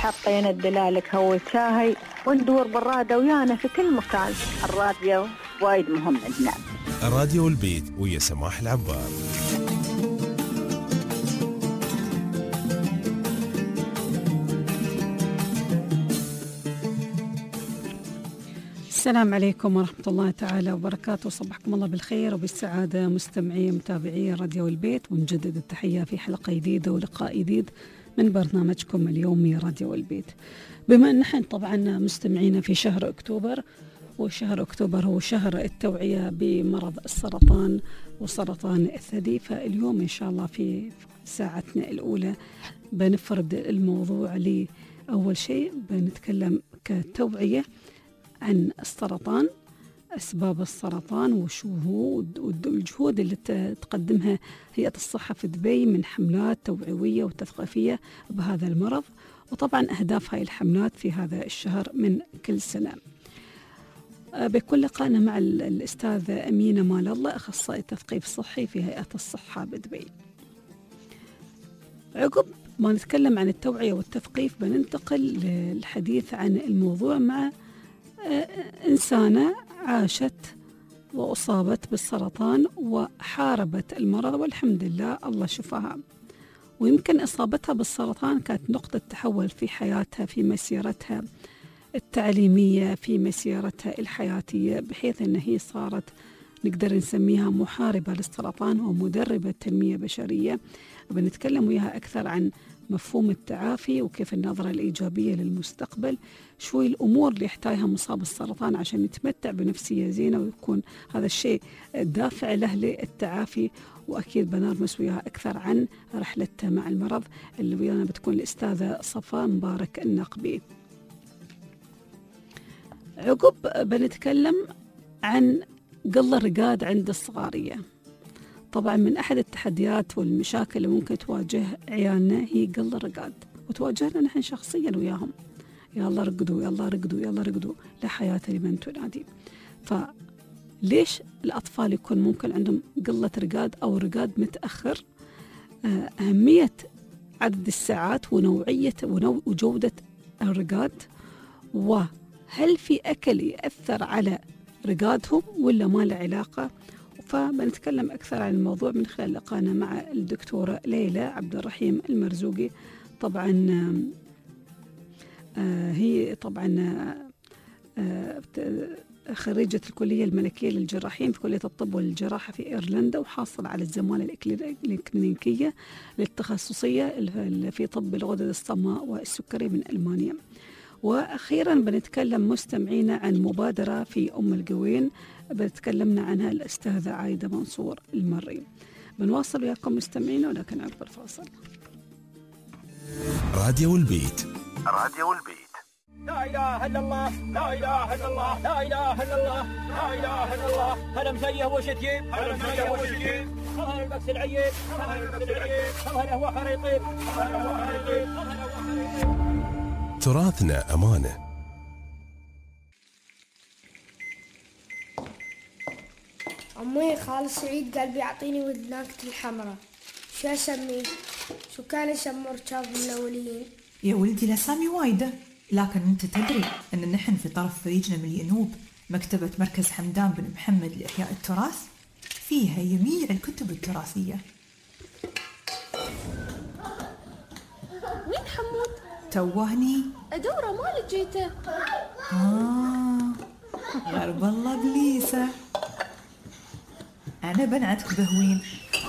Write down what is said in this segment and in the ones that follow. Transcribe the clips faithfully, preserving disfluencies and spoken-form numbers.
حطينا الدلالك هو شاهي وندور بالرادة ويانا في كل مكان. الراديو وايد مهم عندنا. الراديو والبيت ويا سماح العبار. السلام عليكم ورحمة الله تعالى وبركاته. صبحكم الله بالخير وبالسعادة مستمعي متابعي راديو البيت، ونجدد التحية في حلقة جديدة ولقاء جديد من برنامجكم اليومي راديو البيت. بما أن نحن طبعا مستمعين في شهر أكتوبر، وشهر أكتوبر هو شهر التوعية بمرض السرطان وسرطان الثدي، فاليوم إن شاء الله في ساعتنا الأولى بنفرد الموضوع لأول شيء بنتكلم كتوعية عن السرطان، أسباب السرطان وشو هو، والجهود اللي تقدمها هيئة الصحة في دبي من حملات توعوية وتثقيفية بهذا المرض، وطبعا أهداف هاي الحملات في هذا الشهر من كل سنة. بكل لقائنا مع الأستاذة أمينة مال الله، أخصائي تثقيف صحي في هيئة الصحة بدبي. عقب ما نتكلم عن التوعية والتثقيف بننتقل للحديث عن الموضوع مع إنسانة عاشت وأصابت بالسرطان وحاربت المرض والحمد لله الله شفاها، ويمكن إصابتها بالسرطان كانت نقطة تحول في حياتها، في مسيرتها التعليمية، في مسيرتها الحياتية، بحيث أن هي صارت نقدر نسميها محاربة للسرطان ومدربة تنمية بشرية. بنتكلم وياها أكثر عن مفهوم التعافي وكيف النظرة الإيجابية للمستقبل، شوي الأمور اللي يحتاجها مصاب السرطان عشان يتمتع بنفسية زينة ويكون هذا الشيء دافع له للتعافي. وأكيد بنرمس وياها أكثر عن رحلتها مع المرض اللي ويانا بتكون الأستاذة صفاء مبارك النقبي. عقب بنتكلم عن قل الرقاد عند الصغارية. طبعا من أحد التحديات والمشاكل اللي ممكن تواجه عيالنا هي قل الرقاد، وتواجهنا نحن شخصيا وياهم، يلا رقدوا يلا رقدوا يلا رقدوا، لا حياة لمن تنادي. فليش الأطفال يكون ممكن عندهم قلة رقاد أو رقاد متأخر؟ أهمية عدد الساعات ونوعية وجودة الرقاد، وهل في أكل يأثر على رقادهم ولا ما له علاقة؟ فبنتكلم أكثر عن الموضوع من خلال لقانا مع الدكتورة ليلى عبد الرحيم المرزوقي. طبعا آه هي طبعا آه خريجة الكلية الملكية للجراحين في كلية الطب والجراحة في إيرلندا، وحاصل على الزمالة الإكلينيكية للتخصصية في طب الغدد الصماء والسكري من ألمانيا. وأخيرا بنتكلم مستمعينا عن مبادرة في أم القوين بنتكلمنا عنها الأستاذة عايدة منصور المري. بنواصل وياكم مستمعينا ولكن عقب الفاصل. راديو البيت. راديو البيت. لا إله إلا الله لا إله إلا الله لا إله إلا الله لا إله إلا الله. هلا مسيه وش تجيب هلا مسيه وش تجيب هلا البكس العيب هلا البكس العيب هلا هو خريطين هلا هو خريطين. تراثنا أمانة. عمي خالد سعيد قال بيعطيني ودناكة الحمراء، شو اسميه؟ شو كان اسم مركب من الاولين؟ يا ولدي الاسامي وايده، لكن انت تدري ان نحن في طرف فريجنا من الينوب مكتبة مركز حمدان بن محمد لإحياء التراث، فيها جميع الكتب التراثية. وين حمود؟ توهني ادوره ما لقيته. آه غرب الله بليسة، أنا بنعتك بهوين.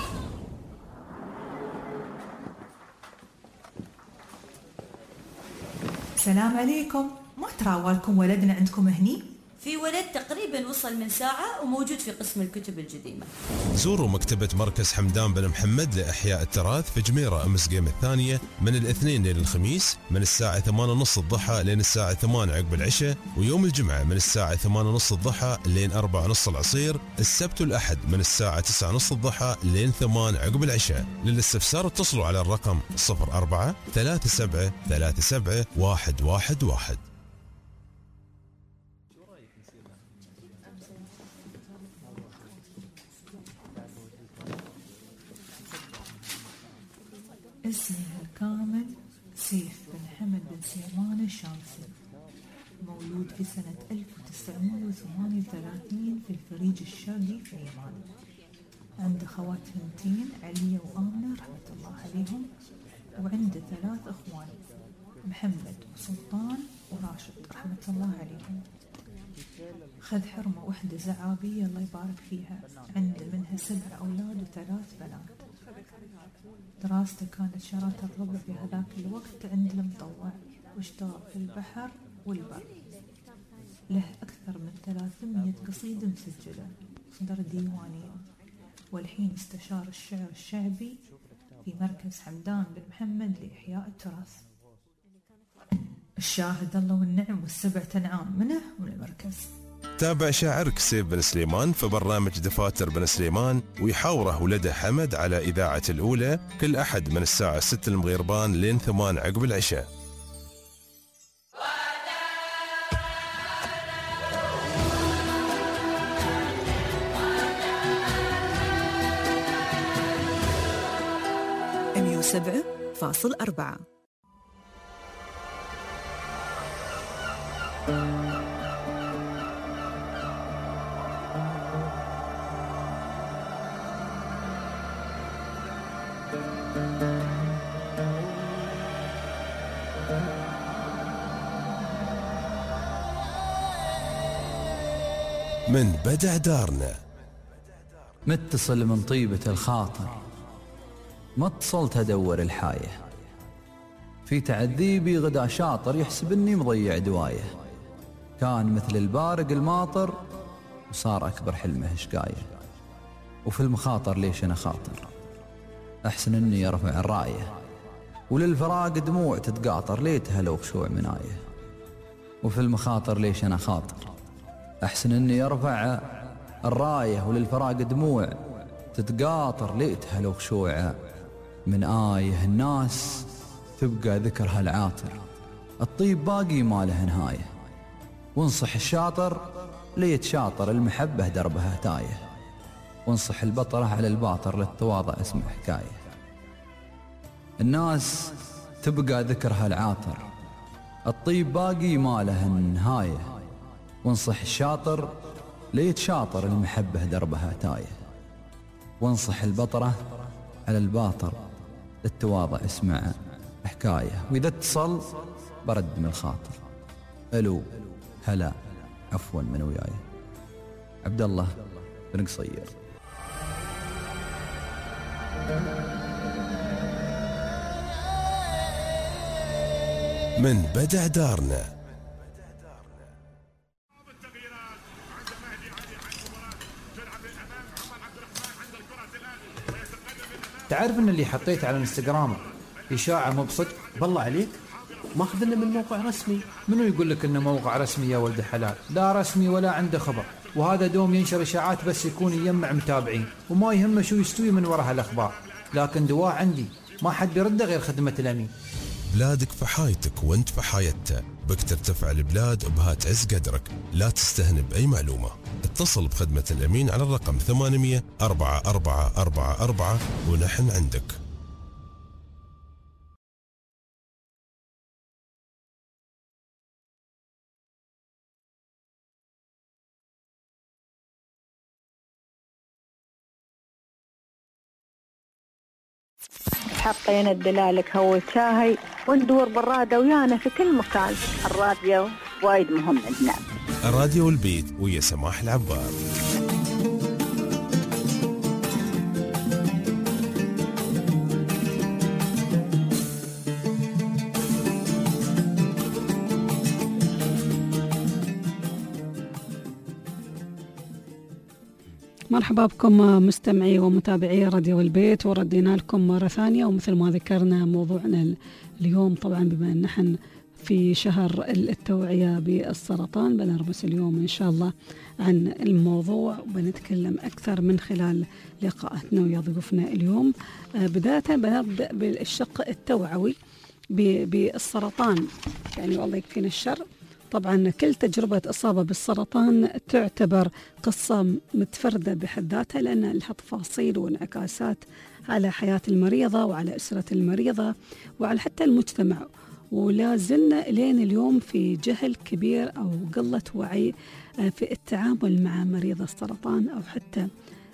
السلام عليكم، ما تراوالكم ولدنا عندكم هني؟ في ولد تقريبا وصل من ساعة وموجود في قسم الكتب القديمة. زوروا مكتبة مركز حمدان بن محمد لإحياء التراث في جميرة أمس قيم الثانية من الاثنين لين الخميس من الساعة ثمانية ونص الضحى لين الساعة ثمانية عقب العشاء، ويوم الجمعة من الساعة ثمانية ونص الضحى لين أربعة ونص العصير، السبت والأحد من الساعة تسعة ونص الضحى لين ثمانية عقب العشاء. للاستفسار اتصلوا على الرقم صفر أربعة ثلاثة سبعة ثلاثة سبعة واحد واحد واحد. اسمي الكامل سيف بن محمد بن سليمان الشامسي، مولود في سنة ألف وتسعمائة وثمانية وثلاثين في الفريج الشرقي في عمان. عنده خوات ثنتين، علية وآمنة رحمة الله عليهم، وعنده ثلاث أخوان، محمد وسلطان وراشد رحمة الله عليهم. خذ حرمة وحدة زعابية الله يبارك فيها، عنده منها سبع أولاد وثلاث بنات. دراسته كانت شارات الربع في هذاك الوقت عند المطوع، واشتغل في البحر والبر. له أكثر من ثلاثمية قصيدة مسجلة، صدر ديوانين، والحين استشار الشعر الشعبي في مركز حمدان بن محمد لإحياء التراث. الشاهد الله والنعم والسبع تنعام منه من المركز. تابع شاعرك سيف بن سليمان في برنامج دفاتر بن سليمان، ويحاوره ولده حمد على إذاعة الأولى كل أحد من الساعة ستة المغيربان لين ثمان عقب العشاء. مئة وسبعة فاصلة أربعة. من بدع دارنا متصل من طيبة الخاطر، ما اتصلت أدور الحاية، في تعذيبي غدا شاطر يحسب اني مضيع دوايه، كان مثل البارق الماطر وصار أكبر حلمه شقاية، وفي المخاطر ليش أنا خاطر، أحسن اني أرفع الراية، وللفراق دموع تتقاطر ليتها لو خشوع مناية، وفي المخاطر ليش أنا خاطر، أحسن اني أرفع الراية، وللفراق دموع تتقاطر ليتها لو خشوع من آيه. الناس تبقى ذكرها العاطر، الطيب باقي ما له نهاية، وانصح الشاطر ليتشاطر، المحبة دربها تايه، وانصح البطرة على الباطر للتواضع اسمه حكاية. الناس تبقى ذكرها العاطر، الطيب باقي ما له نهاية، وانصح الشاطر ليتشاطر، المحبة دربها تايه، وانصح البطرة على الباطر للتواضع اسمع حكاية. وإذا اتصل برد من الخاطر، ألو هلا عفوا من وياي. عبد الله بن قصير. من بدع دارنا. تعرف ان اللي حطيت على الانستغرام اشاعه مو بصدق؟ بالله عليك ماخذنا من موقع رسمي. منو يقول لك انه موقع رسمي يا ولد حلال؟ لا رسمي ولا عنده خبر، وهذا دوم ينشر اشاعات بس يكون يجمع متابعين وما يهمه شو يستوي من وراها الاخبار. لكن دواء عندي ما حد يرده غير خدمه الامين. بلادك في حايتك وانت في حايتها، بك ترتفع البلاد بها تعز قدرك. لا تستهن بأي معلومة، اتصل بخدمة الأمين على الرقم ثمانمئة أربعة أربعة أربعة أربعة ونحن عندك. حطينا الدلالك هو شاهي وندور بالرادة ويانا في كل مكان. الراديو وايد مهم عندنا. الراديو البيت ويا سماح العبار. مرحبا بكم مستمعي ومتابعي راديو البيت، وردينا لكم مرة ثانية. ومثل ما ذكرنا موضوعنا اليوم، طبعا بما أن نحن في شهر التوعية بالسرطان، بنربس اليوم إن شاء الله عن الموضوع وبنتكلم أكثر من خلال لقاءاتنا ويا ضيوفنا اليوم. بداية بنبدأ بالشق التوعوي بالسرطان، يعني والله يكفينا الشر. طبعا كل تجربة إصابة بالسرطان تعتبر قصة متفردة بحد ذاتها، لأن لها تفاصيل وانعكاسات على حياة المريضة وعلى أسرة المريضة وعلى حتى المجتمع. ولا زلنا لين اليوم في جهل كبير أو قلة وعي في التعامل مع مريض السرطان، أو حتى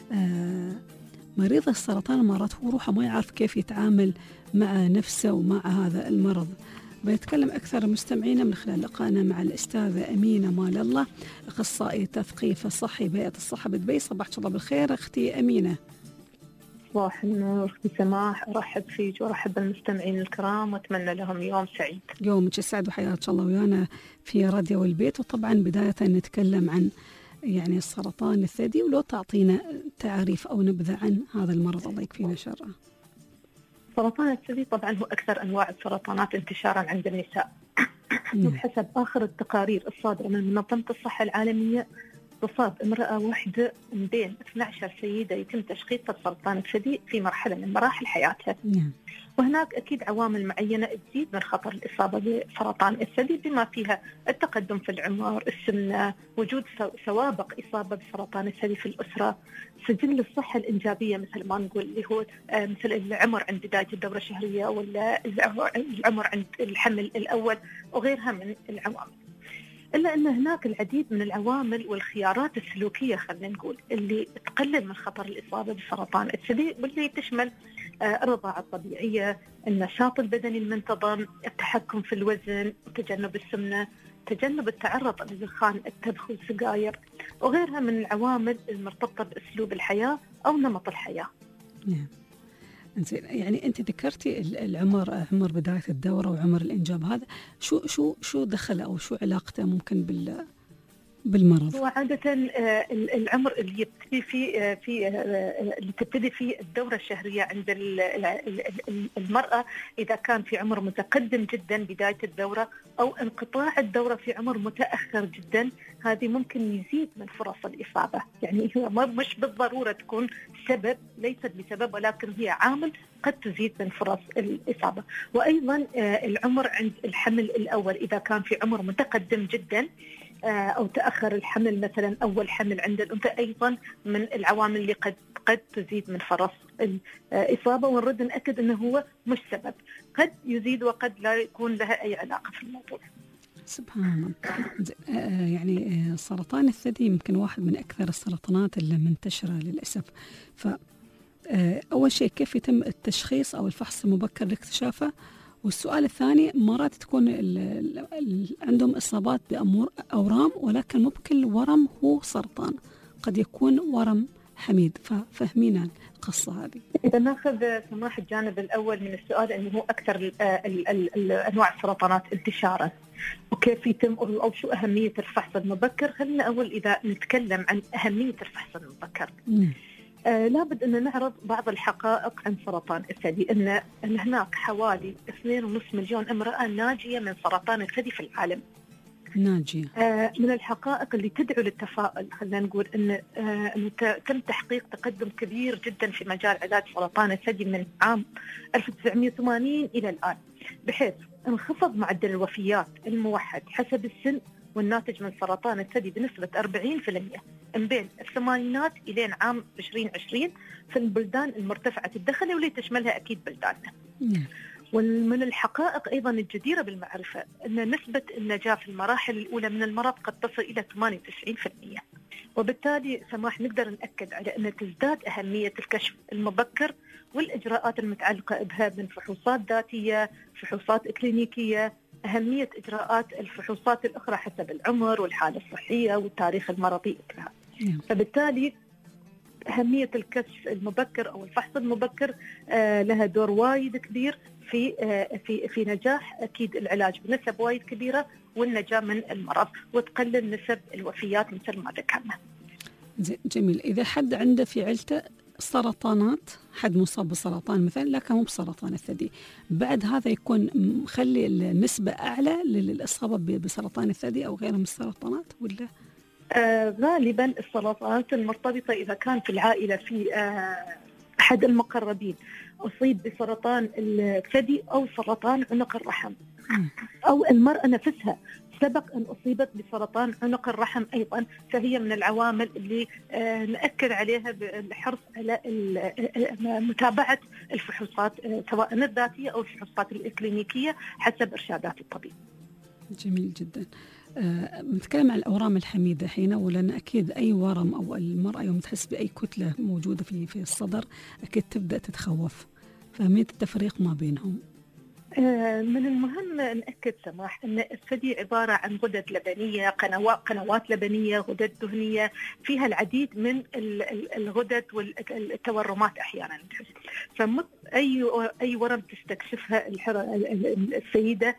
مريض السرطان مرات هو روحه ما يعرف كيف يتعامل مع نفسه ومع هذا المرض. بنتكلم أكثر مستمعينا من خلال لقائنا مع الأستاذة أمينة مال الله، أخصائي تثقيف الصحي بيئة الصحة بدبي. صباحك الله بالخير أختي أمينة. صباح النور أختي سماح، أرحب فيك وأرحب بالمستمعين الكرام وأتمنى لهم يوم سعيد. يومك سعيد وحياك الله ويانا في راديو البيت. وطبعا بداية نتكلم عن يعني السرطان الثدي، ولو تعطينا تعريف أو نبذة عن هذا المرض الله يكفينا شره. سرطان الثدي طبعا هو أكثر أنواع السرطانات انتشارا عند النساء. بحسب آخر التقارير الصادرة من منظمة الصحة العالمية، تصاب امرأة واحدة من بين اثنتي عشرة سيدة يتم تشخيصها بسرطان الثدي في مرحلة من مراحل حياتها. وهناك أكيد عوامل معينة تزيد من خطر الإصابة بسرطان الثدي، بما فيها التقدم في العمر، السمنة، وجود سوابق إصابة بسرطان الثدي في الأسرة، سجل الصحة الإنجابية مثل ما نقول اللي هو مثل العمر عند بداية الدورة الشهرية، ولا العمر عند الحمل الأول، وغيرها من العوامل. إلا أن هناك العديد من العوامل والخيارات السلوكية خلينا نقول اللي تقلل من خطر الإصابة بسرطان الثدي، واللي تشمل الرضاعة الطبيعية، النشاط البدني المنتظم، التحكم في الوزن، تجنب السمنة، تجنب التعرض لدخان التبغ والسجاير، وغيرها من العوامل المرتبطة بأسلوب الحياة أو نمط الحياة. نعم. يعني أنت ذكرتي العمر، عمر بداية الدورة وعمر الإنجاب، هذا شو شو شو دخله أو شو علاقته ممكن بال بالمرض؟ هو عادة العمر اللي يبتدي في في اللي تبتدي في الدورة الشهرية عند المرأة، إذا كان في عمر متقدم جدا بداية الدورة، أو انقطاع الدورة في عمر متأخر جدا، هذه ممكن يزيد من فرص الإصابة. يعني هي مش بالضرورة تكون سبب، ليست بسبب، ولكن هي عامل قد تزيد من فرص الإصابة. وأيضا العمر عند الحمل الأول، إذا كان في عمر متقدم جدا أو تأخر الحمل، مثلا أول حمل عند الأنثى، أيضا من العوامل اللي قد قد تزيد من فرص الإصابة. ونرد نأكد أنه هو مش سبب، قد يزيد وقد لا يكون لها أي علاقة في الموضوع. سبحان الله. يعني سرطان الثدي يمكن واحد من أكثر السرطانات اللي منتشرة للأسف. فأول شيء كيف يتم التشخيص أو الفحص المبكر لاكتشافه؟ والسؤال الثاني، مرات تكون ال ال عندهم إصابات بأمور أورام، ولكن مو بكل ورم هو سرطان، قد يكون ورم حميد. ففهمينا القصة هذه. إذا ناخذ سماح الجانب الأول من السؤال، أنه هو أكثر ال ال ال أنواع السرطانات انتشارا وكيف يتم أو شو أهمية الفحص المبكر. خلينا أول إذا نتكلم عن أهمية الفحص المبكر. م. آه لابد أن نعرض بعض الحقائق عن سرطان الثدي، أن, أن هناك حوالي اثنين ونص مليون امرأة ناجية من سرطان الثدي في العالم. ناجية. آه من الحقائق اللي تدعو للتفاؤل، خلينا نقول أن آه تم تحقيق تقدم كبير جدا في مجال علاج سرطان الثدي من عام ألف وتسعمائة وثمانين إلى الآن، بحيث انخفض معدل الوفيات الموحد حسب السن والناتج من سرطان الثدي بنسبة أربعين بالمئة من بين الثمانينات إلى عام عشرين عشرين في البلدان المرتفعة الدخل، واللي تشملها أكيد بلداننا. ومن الحقائق أيضا الجديرة بالمعرفة أن نسبة النجاة في المراحل الأولى من المرض قد تصل إلى ثمانية وتسعين بالمئة. وبالتالي سماح نقدر نأكد على أن تزداد أهمية الكشف المبكر والإجراءات المتعلقة بها من فحوصات ذاتية، فحوصات إكلينيكية، أهمية إجراءات الفحوصات الأخرى حسب العمر والحالة الصحية والتاريخ المرضي لها. فبالتالي أهمية الكشف المبكر أو الفحص المبكر آه لها دور وايد كبير في آه في في نجاح أكيد العلاج بنسب وايد كبيرة والنجاة من المرض، وتقلل نسب الوفيات مثل ما ذكرنا. جميل. إذا حد عنده في عيلته سرطانات، حد مصاب بسرطان مثلا لكن مو بسرطان الثدي، بعد هذا يكون مخلي النسبة أعلى للإصابة بسرطان الثدي أو غيره من السرطانات ولا؟ آه غالبا السرطانات المرتبطة إذا كان في العائلة في آه أحد المقربين أصيب بسرطان الثدي أو سرطان عنق الرحم، أو المرأة نفسها سبق أن أصيبت بسرطان عنق الرحم أيضا، فهي من العوامل اللي نأكد عليها بالحرص على متابعة الفحوصات سواء الذاتية أو الفحوصات الإكلينيكية حسب إرشادات الطبيب. جميل جدا. أه نتكلم عن الأورام الحميدة حين، ولأن أكيد أي ورم أو المرأة يوم تحس بأي كتلة موجودة في في الصدر أكيد تبدأ تتخوف، فهمية التفريق ما بينهم. من المهم نأكد سماح أن الثدي عبارة عن غدد لبنية، قنوات قنوات لبنية، غدد دهنية، فيها العديد من الغدد والتورمات أحيانا. فمثل أي أي ورم تستكشفها السيدة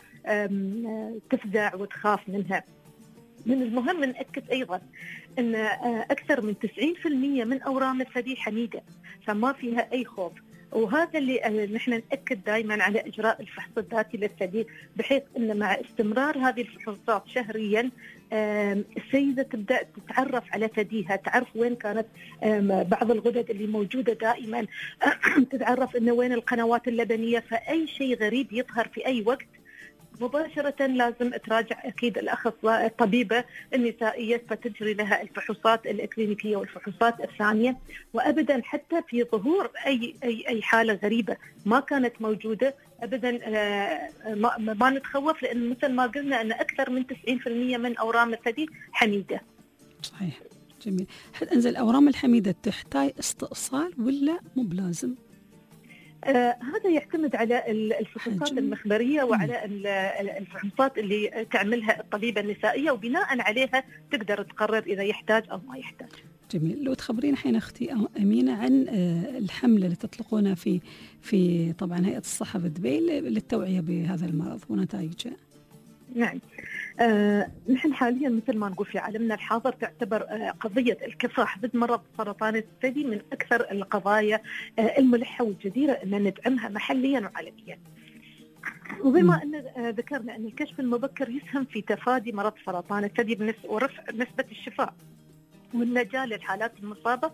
تفزع وتخاف منها. من المهم نأكد أيضا أن أكثر من تسعين بالمئة من أورام الثدي حميدة، فما فيها أي خوف. وهذا اللي نحن نأكد دائما على إجراء الفحص الذاتي للثدي، بحيث أن مع استمرار هذه الفحوصات شهريا السيدة تبدأ تتعرف على ثديها، تعرف وين كانت بعض الغدد اللي موجودة دائما، تتعرف أنه وين القنوات اللبنية، فأي شيء غريب يظهر في أي وقت مباشرة لازم تراجع أكيد الأخصائية الطبيبة النسائية فتجري لها الفحوصات الإكلينيكية والفحوصات الثانية. وأبدا حتى في ظهور أي أي أي حالة غريبة ما كانت موجودة أبدا ما, ما نتخوف، لأن مثل ما قلنا أن أكثر من تسعين بالمئة من أورام الثدي حميدة. صحيح. جميل. هل أنزل الأورام الحميدة تحتاج استئصال ولا مو بلازم؟ آه هذا يعتمد على الفحوصات المخبرية وعلى الفحوصات اللي تعملها الطبيبة النسائية، وبناء عليها تقدر تقرر إذا يحتاج أو ما يحتاج. جميل. لو تخبرين حين أختي أمينة عن الحملة اللي تطلقونها في في طبعا هيئة الصحة في دبي للتوعية بهذا المرض ونتائجه. نعم. آه، نحن حاليا مثل ما نقول في عالمنا الحاضر تعتبر آه، قضية الكفاح ضد مرض سرطان الثدي من أكثر القضايا آه، الملحة والجديرة أن ندعمها محليا وعالميا. وبما أن آه، ذكرنا أن الكشف المبكر يسهم في تفادي مرض سرطان الثدي ورفع نسبة الشفاء والنجاة للحالات المصابة،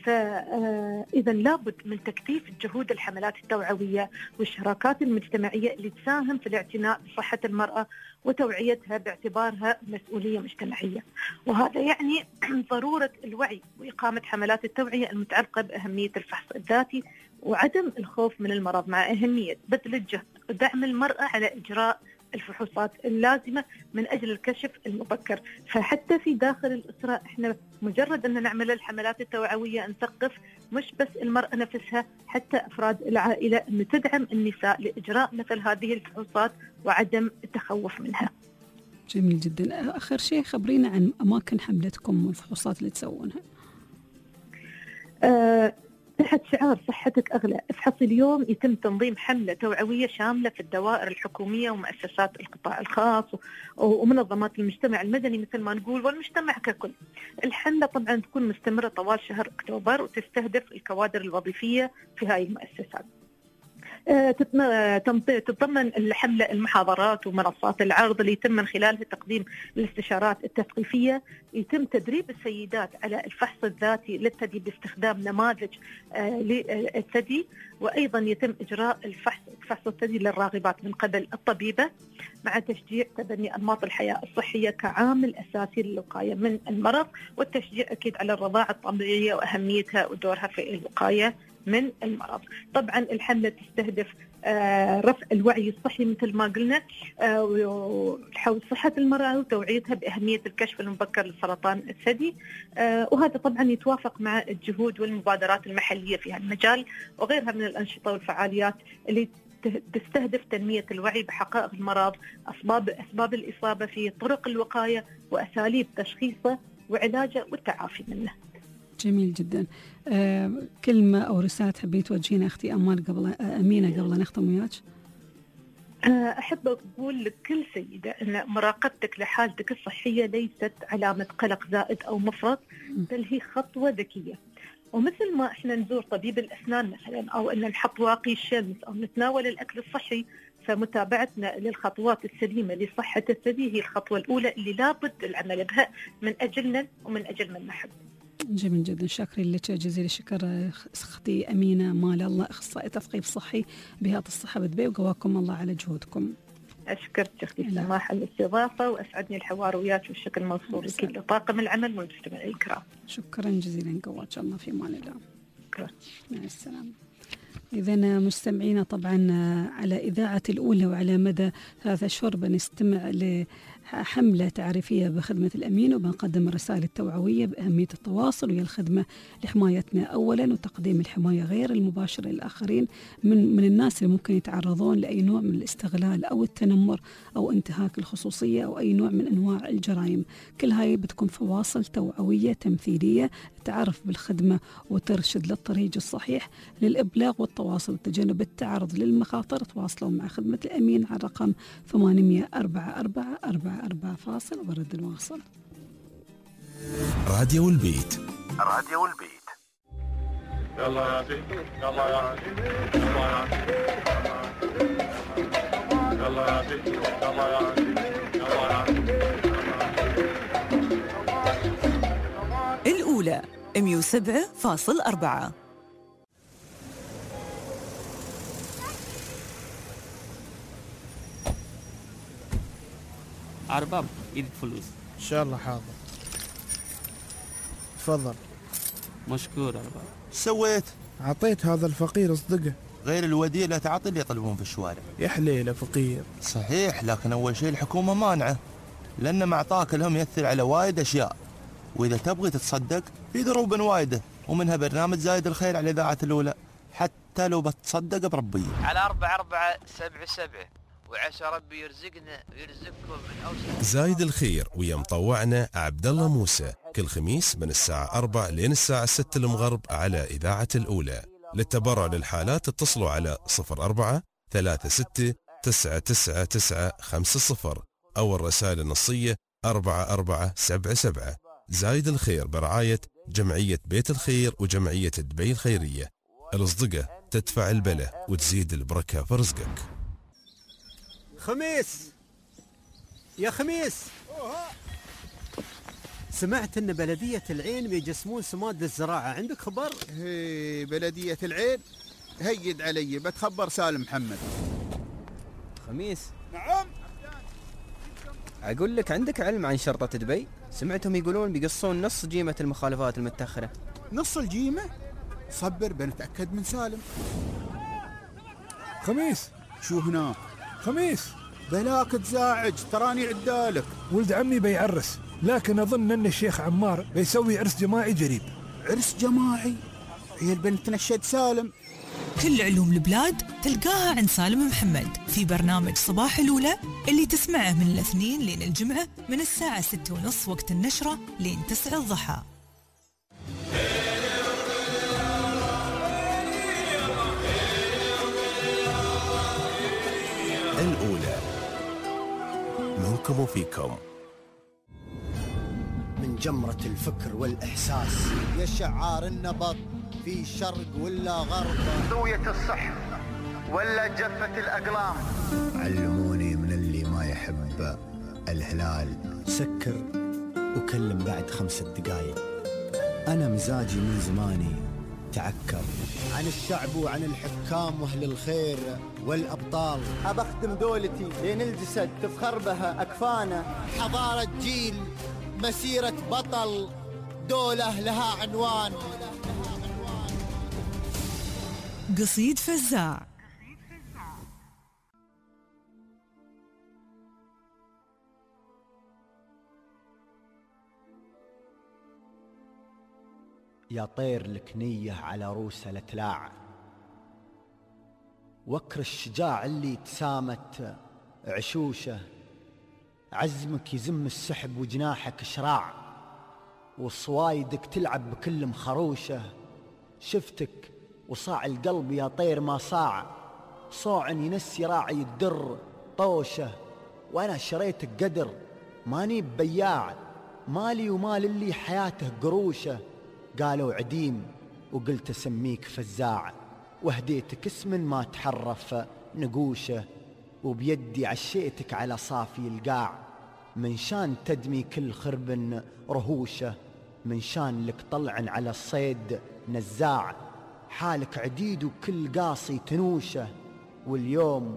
فإذا لابد من تكثيف جهود الحملات التوعوية والشراكات المجتمعية اللي تساهم في الاعتناء بصحة المرأة وتوعيتها باعتبارها مسؤولية مجتمعية. وهذا يعني ضرورة الوعي وإقامة حملات التوعية المتعلقة بأهمية الفحص الذاتي وعدم الخوف من المرض، مع أهمية بذل الجهد ودعم المرأة على إجراء الفحوصات اللازمة من أجل الكشف المبكر. فحتى في داخل الأسرة إحنا مجرد أن نعمل الحملات التوعوية نثقف مش بس المرأة نفسها، حتى أفراد العائلة أن تدعم النساء لإجراء مثل هذه الفحوصات وعدم التخوف منها. جميل جدا. آخر شيء خبرينا عن أماكن حملتكم والفحوصات اللي تسوونها. أه تحت شعار صحتك أغلى افحص اليوم يتم تنظيم حملة توعوية شاملة في الدوائر الحكومية ومؤسسات القطاع الخاص ومنظمات المجتمع المدني مثل ما نقول والمجتمع ككل. الحملة طبعا تكون مستمرة طوال شهر أكتوبر وتستهدف الكوادر الوظيفية في هاي المؤسسات. تتضمن الحملة المحاضرات ومنصات العرض اللي يتم من خلالها تقديم الاستشارات التثقيفية. يتم تدريب السيدات على الفحص الذاتي للثدي باستخدام نماذج للثدي، وأيضا يتم إجراء الفحص فحص الثدي للراغبات من قبل الطبيبة، مع تشجيع تبني أنماط الحياة الصحية كعامل أساسي للوقاية من المرض، والتشجيع أكيد على الرضاعة الطبيعية وأهميتها ودورها في الوقاية من المرض. طبعا الحملة تستهدف آه رفع الوعي الصحي مثل ما قلنا آه حول صحة المرأة وتوعيتها بأهمية الكشف المبكر لسرطان الثدي، آه وهذا طبعا يتوافق مع الجهود والمبادرات المحلية في هالمجال وغيرها من الأنشطة والفعاليات اللي تستهدف تنمية الوعي بحقائق المرض، أسباب أسباب الإصابة فيه، طرق الوقاية وأساليب تشخيصه وعلاجه والتعافي منه. جميل جدا. آه، كلمة أو رسالة تحبي توجهينها أختي أمال قبل آه، أمينة قبل نختم وياك؟ أحب أقول لكل سيدة أن مراقبتك لحالتك الصحية ليست علامة قلق زائد أو مفرط، بل هي خطوة ذكية. ومثل ما إحنا نزور طبيب الأسنان مثلا، أو أن نحط واقي الشمس، أو نتناول الأكل الصحي، فمتابعتنا للخطوات السليمة لصحة الثدي هي الخطوة الأولى اللي لابد العمل بها من أجلنا ومن أجل من نحب. جميل جدا. شاكرين لك جزيل الشكر اختي أمينة مال الله، أخصائي تثقيف صحي بهيئة الصحة بدبي، وقواكم الله على جهودكم. أشكرك أختي سماح على الاستضافة، وأسعدني الحوار وياك بشكل موصول لكل طاقم العمل والمستمعين الكرام. شكرا جزيلا، قوات الله في أمان الله. شكرا. مع السلامة. إذا مستمعينا طبعا على إذاعة الأولى وعلى مدى ثلاثة أشهر بنستمع لحملة تعريفية بخدمة الأمين، وبنقدم الرسائل التوعوية بأهمية التواصل وهي الخدمة لحمايتنا أولا، وتقديم الحماية غير المباشرة للآخرين من من الناس اللي ممكن يتعرضون لأي نوع من الاستغلال أو التنمر أو انتهاك الخصوصية أو أي نوع من أنواع الجرائم. كل هاي بتكون فواصل توعوية تمثيلية تعرف بالخدمة وترشد للطريق الصحيح للإبلاغ والتواصل وتجنب التعرض للمخاطر. تواصلوا مع خدمة الأمين على الرقم ثمانمئة أربعة أربعة أربعة أربعة فاصل ورد الواصل. راديو البيت. راديو البيت. يلا يا عزيز، يلا يا عزيز، يلا يا عزيز، يلا يا عزيز، يلا يا عزيز، يلا يا عزيز. الأولى مئة وسبعة فاصل أربعة. عرباب ايدك فلوس ان شاء الله. حاضر، تفضل. مشكور عرباب. سويت؟ عطيت هذا الفقير اصدقه. غير الوديع لا تعطي اللي يطلبون في الشوارع. يا حليله فقير. صحيح، لكن اول شيء الحكومه مانعه، لان معطاك لهم يأثر على وايد اشياء، واذا تبغي تتصدق في ضروب وايده، ومنها برنامج زايد الخير على اذاعه الاولى، حتى لو بتصدق بربيه. على أربعة أربعة سبعة سبعة، وعسى ربي يرزقنا ويرزقكم من أوسع. زايد الخير ويا مطوعنا عبد الله موسى كل خميس من الساعة أربعة لين الساعة ستة المغرب على إذاعة الأولى. للتبرع للحالات اتصلوا على صفر أربعة ثلاثة ستة تسعة تسعة تسعة خمسة صفر أو الرسائل النصية أربعة أربعة سبعة سبعة. زايد الخير برعاية جمعية بيت الخير وجمعية دبي الخيرية. الأصدقة تدفع البلة وتزيد البركة في رزقك. خميس يا خميس، سمعت ان بلدية العين بيجسمون سماد للزراعة، عندك خبر؟ هي بلدية العين هيد علي، بتخبر سالم محمد. خميس. نعم. اقول لك، عندك علم عن شرطة دبي؟ سمعتهم يقولون بيقصون نص جيمة المخالفات المتأخرة. نص الجيمة؟ صبر بنتأكد من سالم. خميس. شو هنا؟ خميس. بلاك تزاعج، تراني عدالك. ولد عمي بيعرس، لكن أظن أن الشيخ عمار بيسوي عرس جماعي قريب. عرس جماعي؟ هي البنت تنشد سالم. كل علوم البلاد تلقاها عند سالم محمد في برنامج صباح الأولى اللي تسمعه من الاثنين لين الجمعة من الساعة ستة ونص وقت النشرة لين تسعة الضحى. الأولى منكم وفيكم. من جمرة الفكر والإحساس يا شعار النبض في شرق ولا غرب، ضوية الصح ولا جفة الأقلام. علموني من اللي ما يحب الهلال سكر وكلم بعد خمسة دقايق. أنا مزاجي من زماني تعكر عن الشعب وعن الحكام واهل الخير والأبطال. أبخدم دولتي لين الجسد تفخر بها أكفانه. حضارة جيل، مسيرة بطل، دولة لها عنوان. قصيد فزاع. يا طير لك نية على روسه لتلاع، وكر الشجاع اللي تسامت عشوشه. عزمك يزم السحب وجناحك شراع، وصوايدك تلعب بكل مخروشه. شفتك وصاع القلب يا طير ما صاع، صوع ينسي راعي الدر طوشه. وانا شريتك قدر ماني ببياع، مالي ومال اللي حياته قروشه. قالوا عديم وقلت اسميك فزاع، وهديتك اسم ما تحرف نقوشه. وبيدي عشيتك على صافي القاع، من شان تدمي كل خرب رهوشه. من شان لك طلع على الصيد نزاع، حالك عديد وكل قاصي تنوشه. واليوم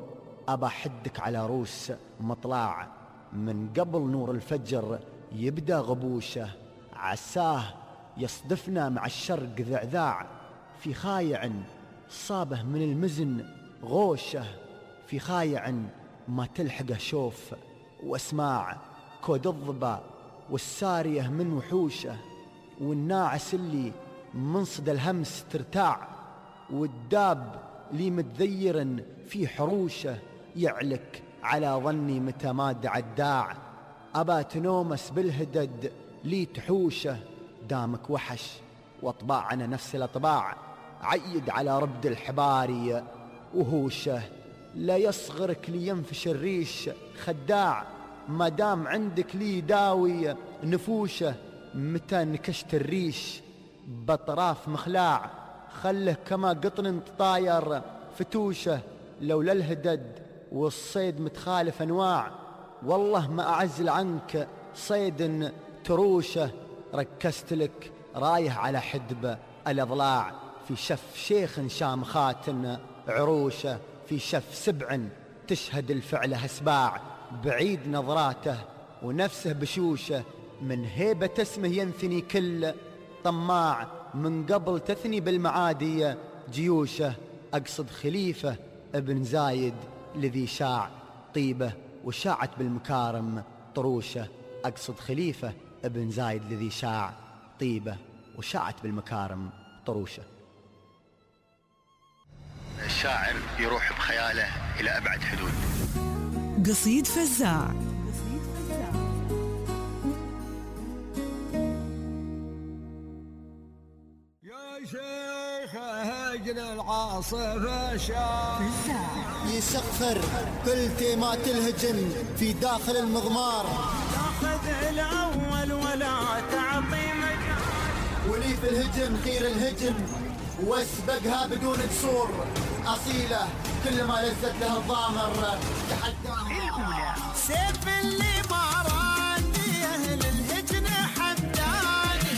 أبا حدك على روس مطلع من قبل نور الفجر يبدأ غبوشه، عساه يصدفنا مع الشرق ذعذاع، في خايع صابه من المزن غوشه، في خايع ما تلحقه شوف واسماع، كود الضبا والسارية من وحوشه، والناعس اللي من صدى الهمس ترتاع، والداب لي متذير في حروشه، يعلك على ظني متى ما دعا الداع، أبا تنومس بالهدد لي تحوشه، دامك وحش واطباعنا نفس الاطباع، عيد على ربد الحباري وهوشه، لا يصغرك لينفش الريش خداع، ما دام عندك لي داوي نفوشه، متى نكشت الريش بطراف مخلاع، خله كما قطن طاير فتوشه، لولا الهدد والصيد متخالف انواع، والله ما اعزل عنك صيد تروشه، ركزت لك رايه على حدب الاضلاع، في شف شيخ شامخات عروشه، في شف سبع تشهد الفعل هسباع، بعيد نظراته ونفسه بشوشه، من هيبة اسمه ينثني كل طماع، من قبل تثني بالمعادي جيوشه، أقصد خليفة ابن زايد الذي شاع طيبه وشاعت بالمكارم طروشه، أقصد خليفة ابن زايد الذي شاع طيبه وشاعت بالمكارم طروشه. الشاعر يروح بخياله إلى أبعد حدود. قصيد فزاع. يا شيخ هجن العاصفة شاع يسخر كل تيمات الهجن في داخل المضمار، تاخذ الأول ولا تعطي مجال، ولي في الهجن خير الهجن واسبقها بدون قصور، أصيلة كل ما لزت لها الضامر تحداها، سيف اللي ما راني أهل الهجن حداني،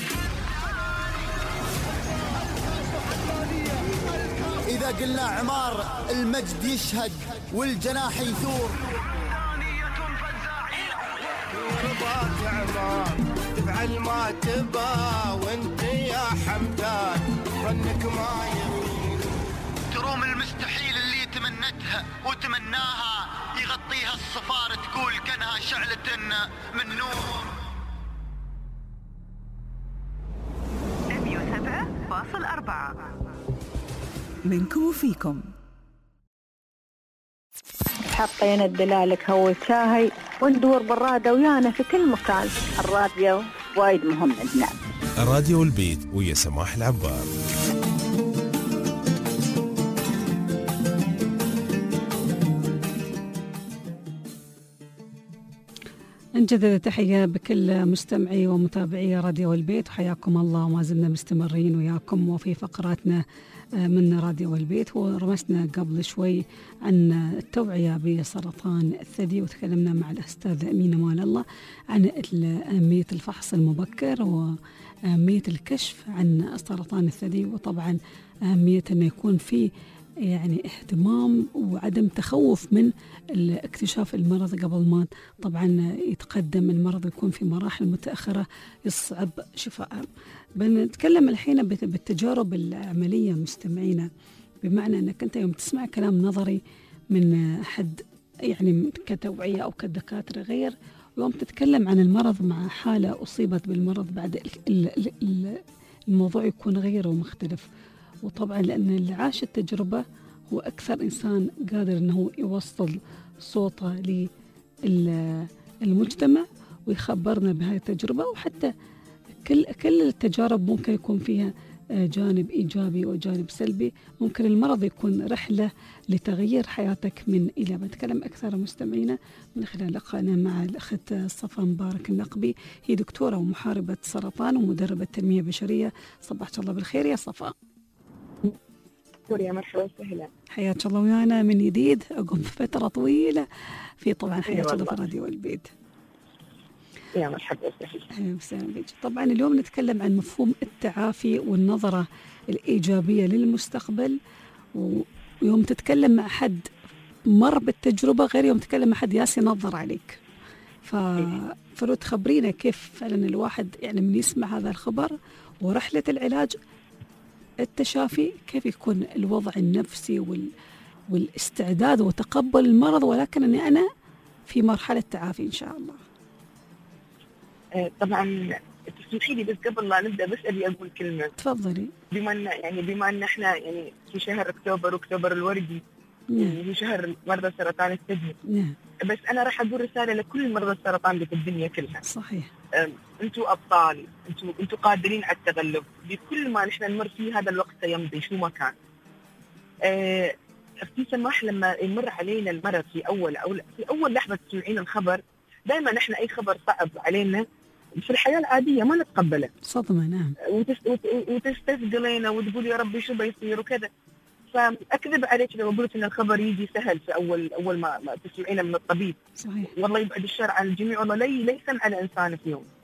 إذا قلنا عمار المجد يشهد والجناح يثور، رضاك عمار تفعل ما تبا، وانت يا حمدان ظنك ما يغير، تروم المستحيل اللي تمنتها وتمناها، يغطيها الصفار تقول كانها شعلة من نور. مية وسبعة فاصل أربعة منكم وفيكم. حطينا الدلالك هو شاهي وندور بالرادة ويانا في كل مكان، الراديو وايد مهم عندنا. الراديو والبيت ويا سماح العبار. نجدد التحية بكل مستمعي ومتابعي راديو البيت، وحياكم الله، وما زلنا مستمرين وياكم وفي فقراتنا من راديو البيت. ورمسنا قبل شوي عن التوعية بسرطان الثدي، وتكلمنا مع الأستاذة أمينة مال الله عن أهمية الفحص المبكر وأهمية الكشف عن سرطان الثدي، وطبعا أهمية أنه يكون في يعني اهتمام وعدم تخوف من اكتشاف المرض قبل ما طبعا يتقدم المرض ويكون في مراحل متأخرة يصعب شفائه. بنتكلم الحين بالتجارب العملية مستمعينا، بمعنى أنك أنت يوم تسمع كلام نظري من حد يعني كتوعية أو كدكاترة غير، يوم تتكلم عن المرض مع حالة أصيبت بالمرض بعد الموضوع يكون غير ومختلف. وطبعا لأن اللي عاش التجربة هو أكثر إنسان قادر أنه يوصل صوته للمجتمع ويخبرنا بهاي التجربة. وحتى كل كل التجارب ممكن يكون فيها جانب إيجابي وجانب سلبي، ممكن المرض يكون رحلة لتغيير حياتك من إلى. بتكلم أكثر مستمعينا من خلال لقائنا مع الأخت صفاء مبارك النقبي، هي دكتورة ومحاربة سرطان ومدربة تنمية بشرية. صباحك الله بالخير يا صفاء. يا مرحبا وسهلا، حياك الله ويانا من جديد عقب فترة طويلة في طبعا حياك الله في راديو البيت. يا مرحبا وسهلا. اهلا وسهلا بك. طبعا اليوم نتكلم عن مفهوم التعافي والنظرة الإيجابية للمستقبل، ويوم تتكلم مع حد مر بالتجربة غير يوم تكلم مع حد ياس ينظر عليك. فلو تخبرينا كيف فعلا الواحد يعني من يسمع هذا الخبر ورحلة العلاج التشافي كيف يكون الوضع النفسي وال والاستعداد وتقبل المرض، ولكن أني أنا في مرحلة تعافي إن شاء الله. طبعا تسمحي لي بس قبل لا نبدأ بس أبي أقول كلمة. تفضلي. بما أن يعني بما أن إحنا يعني في شهر أكتوبر أكتوبر الوردي، يعني في شهر مرضى سرطان الثدي. نعم. بس أنا راح أقول رسالة لكل مرضى السرطان اللي في الدنيا كلها. صحيح. أنتوا أبطال، أنتوا أنتوا قادرين على التغلب بكل ما نحن نمر فيه. هذا الوقت سيمضي شو ما كان. أه في سماح لما يمر علينا المرض في أول أو في أول لحظة تسمعين الخبر، دائما نحن أي خبر صعب علينا في الحياة العادية ما نتقبله. صدمة. نعم. وتستثقلينا وتقول يا ربي شو بيصير وكذا. فأكذب عليك لو قلت إن الخبر يجي سهل في أول أول ما, ما تسمعينه من الطبيب. صحيح. والله يبعد الشر عن الجميع، والله لي ليس على إنسان في يوم.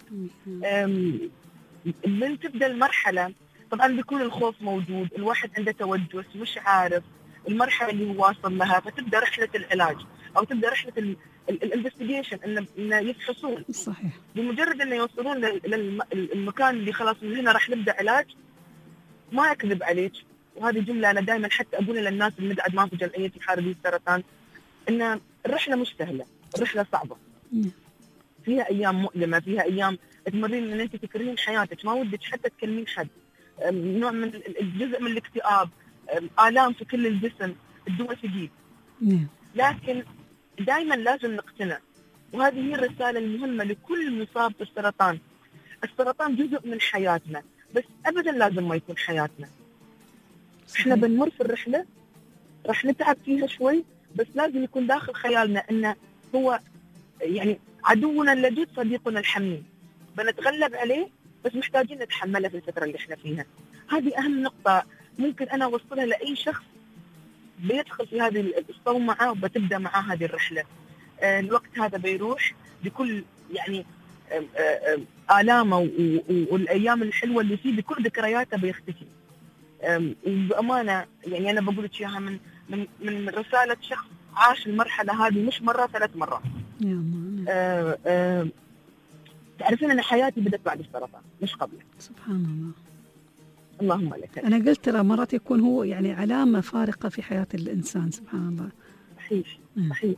من تبدأ المرحلة طبعا بيكون الخوف موجود، الواحد عنده توجس مش عارف المرحلة اللي هو واصل لها، فتبدأ رحلة العلاج أو تبدأ رحلة الانفستيجيشن إنه إنه يفحصون. صحيح. بمجرد إنه يوصلون للمكان اللي خلاص من هنا راح نبدأ علاج. ما أكذب عليك، وهذه جملة أنا دائما حتى أقولها للناس اللي نقعد معهم في جمعية محاربي السرطان، إن الرحلة مش سهلة، الرحلة صعبة. فيها أيام مؤلمة، فيها أيام تمرين إن أنت تكرهين حياتك، ما ودك حتى تكلمين حد، نوع من الجزء من الاكتئاب، آلام في كل الجسم، الدواء ثقيل. لكن دائما لازم نقتنع، وهذه هي الرسالة المهمة لكل مصاب بالسرطان. السرطان جزء من حياتنا، بس أبدا لازم ما يكون حياتنا. احنا بنمر في الرحلة راح نتعب فيها شوي، بس لازم يكون داخل خيالنا انه هو يعني عدونا اللدود صديقنا الحميم، بنتغلب عليه بس محتاجين نتحمله في الفترة اللي احنا فيها. هذه اهم نقطة ممكن انا اوصلها لاي شخص بيدخل في هذه الصومعة وبتبدأ معاه هذه الرحلة. آه الوقت هذا بيروح بكل يعني آه آه آلامه والايام الحلوة اللي فيه بكل ذكرياته بيختفي. وبأمانة يعني أنا بقول لك إياها من من من رسالة شخص عاش المرحلة هذه مش مرة ثلاث مرات. آه آه تعرفين أن حياتي بدأت بعد السرطان مش قبله. سبحان الله. اللهم لك. أنا قلت ترى مرات يكون هو يعني علامة فارقة في حياة الإنسان. سبحان الله. صحيح صحيح.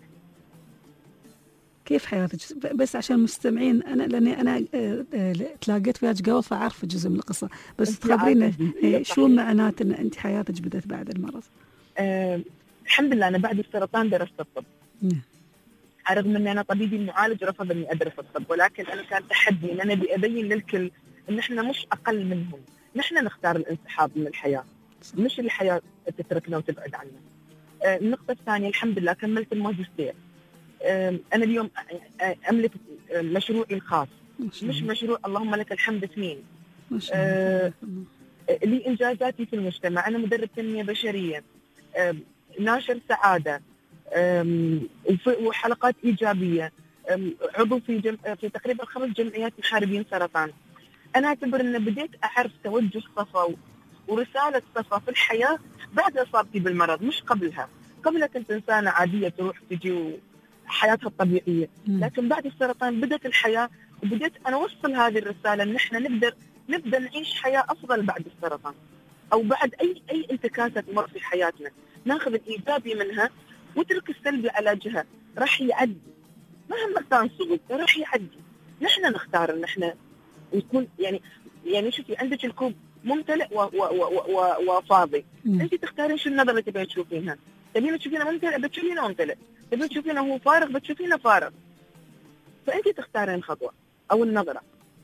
كيف حياتك بس عشان المستمعين، أنا لأني أنا تلاقيت وياك قبل فأعرف جزء من القصة، بس تخبرينا شو معنات أن أنت حياتك بدأت بعد المرض؟ أه الحمد لله أنا بعد السرطان درست الطب. نعم. رغم أن أنا طبيبي المعالج رفض أني أدرس الطب، ولكن أنا كان تحدي أن أنا بأبين للكل أن إحنا مش أقل منهم، نحن نختار الانسحاب من الحياة، مش الحياة تتركنا وتبعد عنا. أه النقطة الثانية الحمد لله كملت الماجستير. أنا اليوم أملك مشروعي الخاص، مش مشروع اللهم لك الحمد اثنين. آه لي إنجازاتي في المجتمع، أنا مدرب تنمية بشرية، آه ناشر سعادة، آه وحلقات إيجابية، آه عضو في جم... في تقريبا خمس جمعيات محاربين سرطان. أنا أعتبر أن بديت أعرف توجه صفا ورسالة صفا في الحياة بعد إصابتي بالمرض، مش قبلها. قبلها كنت إنسانة عادية تروح تجي حياتها الطبيعية، لكن بعد السرطان بدأت الحياة وبدأت أنا أوصل هذه الرسالة إن إحنا نقدر نبدأ نعيش حياة أفضل بعد السرطان، أو بعد أي أي انتكاسة تمر في حياتنا، ناخذ الإيجابي منها وترك السلبي على جهة، راح يعدي مهما كان صعب راح يعدي. نحن نختار إن إحنا نكون يعني يعني شوفي عندك الكوب ممتلئ وفاضي، أنت تختارين شو النظرة اللي تبين تشوفينها. تبين تشوفينه ممتلئ بتشوفينه ممتلئ، تبين تشوفينه هو فارغ بتشوفينه فارغ. فأنت تختارين الخطوة أو النظرة.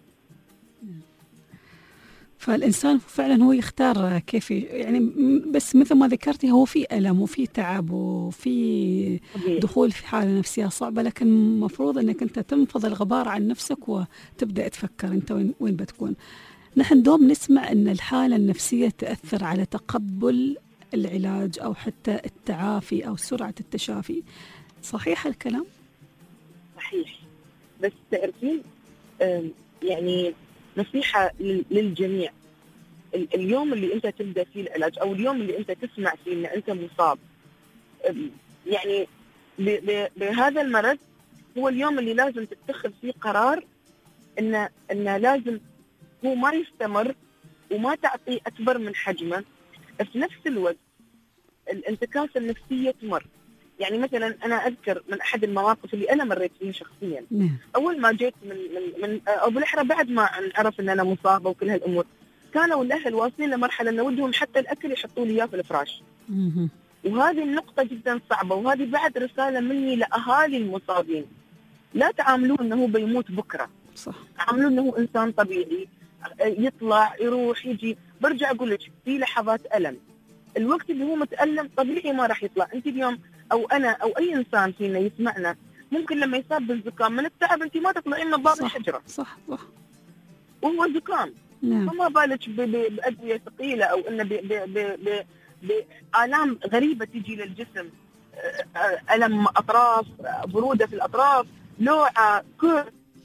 فالإنسان فعلا هو يختار كيف يعني، بس مثل ما ذكرتي هو في ألم وفي تعب وفي دخول في حالة نفسية صعبة، لكن مفروض أنك أنت تنفض الغبار عن نفسك وتبدأ تفكر أنت وين, وين بتكون. نحن دوم نسمع أن الحالة النفسية تأثر على تقبل العلاج أو حتى التعافي أو سرعة التشافي، صحيح الكلام؟ صحيح، بس تعرفين يعني نصيحة للجميع، اليوم اللي أنت تبدأ فيه العلاج أو اليوم اللي أنت تسمع فيه أن أنت مصاب، يعني ب- ب- بهذا المرض هو اليوم اللي لازم تتخذ فيه قرار ان ان لازم هو ما يستمر وما تعطيه اكبر من حجمه. في نفس الوقت الانتكاسه النفسيه تمر. يعني مثلا انا اذكر من احد المواقف اللي انا مريت فيها شخصيا، نعم. اول ما جيت من من, من او بالاحرى بعد ما عرف ان انا مصابه وكل هالامور، كانوا الاهل واصلين لمرحله ان ودهم حتى الاكل يحطوا لي اياه في الفراش. مهم. وهذه النقطه جدا صعبه، وهذه بعد رساله مني لاهالي المصابين، لا تعاملوه انه بيموت بكره، صح. عاملوه انه انسان طبيعي يطلع يروح يجي. برجع اقول لك في لحظات الم، الوقت اللي هو متالم طبيعي ما راح يطلع. انت اليوم او انا او اي انسان فينا يسمعنا ممكن لما يصاب بالزكام من التعب انت ما تطلعين من باب الحجره، صح صح، وهو زكام. نعم. فما بالك ب- ب- بادويه ثقيله او انه ب- ب- ب- ب- بآلام غريبه تجي للجسم، آه، الم اطراف، آه، بروده في الاطراف، لوعه، كر.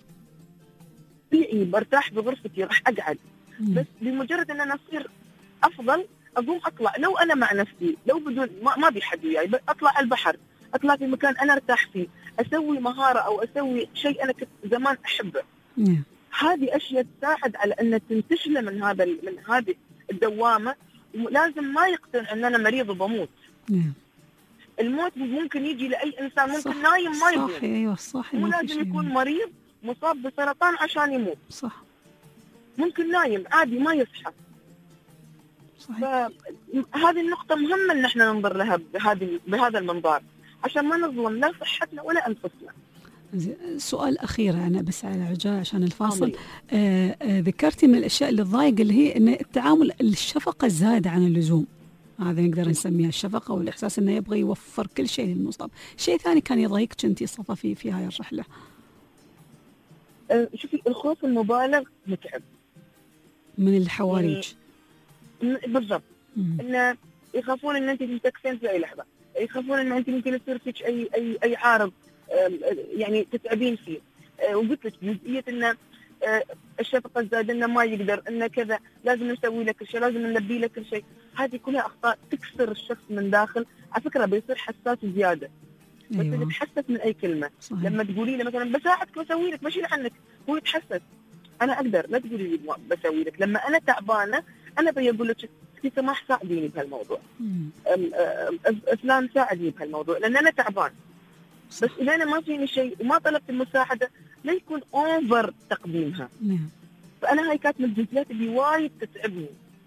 طبيعي برتاح بغرفتي راح اقعد، بس بمجرد ان انا اصير افضل اقوم اطلع. لو انا مع نفسي، لو بدون ما, ما بيحد وياي، يعني اطلع على البحر، اطلع في مكان انا ارتاح فيه، اسوي مهاره او اسوي شيء انا كنت زمان احبه. نعم. هذه اشياء تساعد على ان تنتشله من هذا من هذه الدوامه. ولازم ما يقتنع ان انا مريض وبموت. نعم. الموت ممكن يجي لاي انسان، ممكن صح. نايم ما يموت. صح، ايوه صح. مو ما في لازم شيء. يكون مريض مصاب بسرطان عشان يموت. صح. ممكن نايم عادي ما يصحى. صحيح. فهذه النقطة مهمة ان احنا ننظر لها بهذه بهذا المنظار عشان ما نظلم لا صحتنا ولا انفسنا. زين، سؤال أخير أنا بس على عجالة عشان الفاصل. آه آه ذكرتي من الأشياء اللي تضايق اللي هي إن التعامل، الشفقة الزايدة عن اللزوم، هذا نقدر نسميها الشفقة، والإحساس إنه يبغى يوفر كل شيء للمصاب. شيء ثاني كان يضايقك أنتي صفا في في هاي الرحلة؟ آه شوفي، الخوف المبالغ متعب من الحوارج. يعني بالضبط، إنه يخافون إن أنت تنتكسين في أي لحظة، يخافون إن أنت ممكن يصير فيك أي أي أي عارض يعني تتعبين فيه. وقلت لك جزئية إن الشفقة الزايدة إنه ما يقدر، إنه كذا لازم نسوي لك كل شيء، لازم نلبي لك كل شيء. هذه كلها أخطاء تكسر الشخص من داخل. على فكرة بيصير حساس زيادة، بس أيوة. يتحسس من أي كلمة. صحيح. لما تقولي له مثلا بساعدك بسوي لك بشيل عنك، هو يتحسس. أنا أقدر، لا تقولي لي بسوي لك. لما أنا تعبانة أنا بي أقول لك في سماح ساعديني بهالموضوع، أم أم فلان ساعدني بهالموضوع لأن أنا تعبان. بس إذا أنا ما فيني شيء وما طلبت المساعدة لا يكون أوفر تقديمها. نعم. فأنا هاي كانت من الجزئيات اللي وايد تتعبني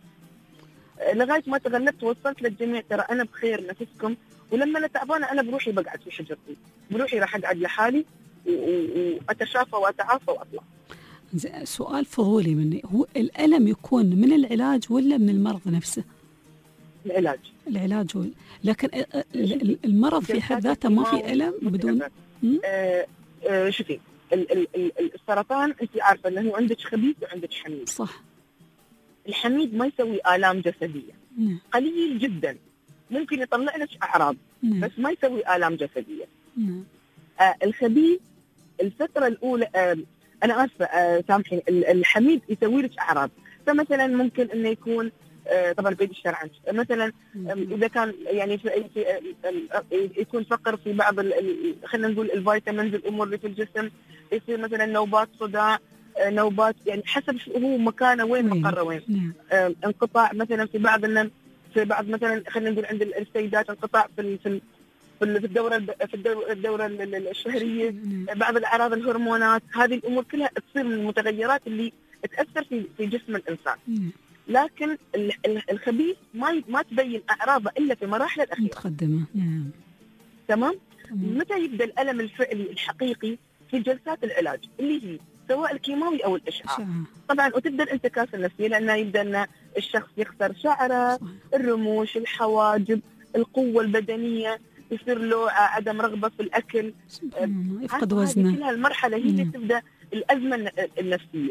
لغاية ما تغلبت ووصلت للجميع ترى أنا بخير نفسكم، ولما أنا تعبانة أنا بروحي بقعد في حجرتي، بروحي راح أقعد لحالي وأتشافى وأتعافى وأطلع. سؤال فضولي مني، هو الألم يكون من العلاج ولا من المرض نفسه؟ العلاج. العلاج هو، لكن المرض في حد ذاته ما في ألم بدون. آه آه شوفي، السرطان أنت عارفة أنه عندك خبيث وعندك حميد. صح. الحميد ما يسوي آلام جسدية. نعم. قليل جدا، ممكن يطلع لك أعراض. نعم. بس ما يسوي آلام جسدية. نعم. آه الخبيث الفترة الأولى، آه أنا آسفة آه سامحين، الحميد يسوي لك أعراض. فمثلا ممكن إنه يكون آه طبعا بعيد الشر عنك، مثلا إذا كان يعني في, في يكون فقر في بعض خلينا نقول الفيتامينز الأمور اللي في الجسم، يصير مثلا نوبات صداع، آه نوبات يعني حسب هو مكانه وين مقره وين. آه انقطاع مثلا في بعض في بعض مثلا خلينا نقول عند السيدات انقطاع في في في الدورة في الدورة, الدورة الشهرية، بعض الأعراض الهرمونات، هذه الأمور كلها تصير من المتغيرات اللي تأثر في في جسم الإنسان. لكن الخبيث ما ما تبين أعراضه إلا في مراحل الأخيرة متقدمة. نعم. تمام. متى يبدأ الألم الفعلي الحقيقي؟ في جلسات العلاج اللي هي سواء الكيماوي أو الإشعاع. طبعا وتبدأ الانتكاسة النفسية لأنه يبدأ أن الشخص يخسر شعره، الرموش، الحواجب، القوة البدنية، يصير له عدم رغبة في الأكل، يفقد وزنه. كلها المرحلة هي اللي تبدأ الأزمة النفسية.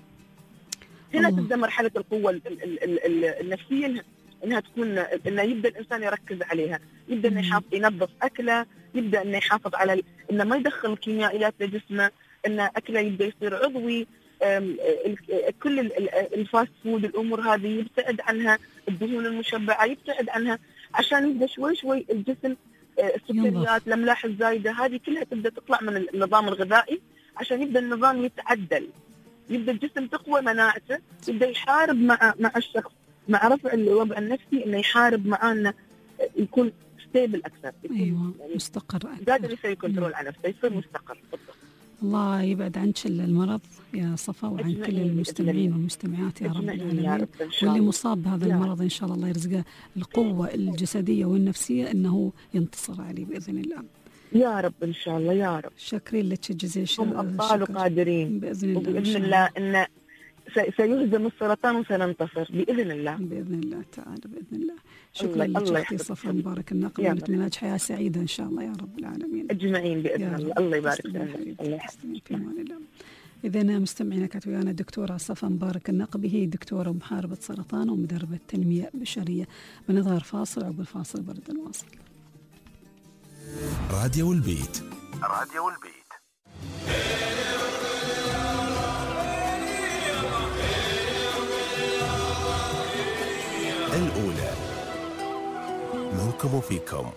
هنا الله. تبدأ مرحلة القوة النفسية إنها تكون إنه يبدأ الإنسان يركز عليها، يبدأ إنه يحافظ ينظف أكله، يبدأ إنه يحافظ على إنه ما يدخل كيميائيات لجسمه، إنه أكله يبدأ يصير عضوي، كل الفاست فود الأمور هذه يبتعد عنها، الدهون المشبعة يبتعد عنها، عشان يبدأ شوي شوي الجسم السكريات، الأملاح الزايدة، هذه كلها تبدأ تطلع من النظام الغذائي عشان يبدأ النظام يتعدل، يبدأ الجسم تقوى مناعته، يبدأ يحارب مع مع الشخص، مع رفع الوضع النفسي، إنه يحارب معاه، إنه يكون ستيبل أكثر، يكون أيوة يعني مستقر أكثر، قادر يسوي كنترول على نفسه، يصير مستقر. الله يبعد عنك المرض يا صفا وعن كل المستمعين والمستمعات يا رب العالمين، واللي مصاب بهذا المرض إن شاء الله الله يرزقه القوة الجسدية والنفسية إنه ينتصر عليه بإذن الله يا رب إن شاء الله يا رب. شكرين لك جزيل الشكر. هم أبطال وقادرين بإذن الله، وبإذن الله إن سيهزم السرطان وسننتصر بإذن الله بإذن الله تعالى بإذن الله. شكرا لك أختي صفا، مبارك النقل، ونتمنى حياة سعيدة إن شاء الله يا رب العالمين أجمعين بإذن الله. الله يبارك فيك. الله يحفظك في أمان الله. إذا مستمعينا كانت ويانا الدكتورة صفا مبارك النقبي، هي دكتورة محاربة سرطان ومدربة تنمية بشرية. بنظهر فاصل، عقب الفاصل برد الواصل. راديو البيت، راديو البيت. الأولى منكم وفيكم.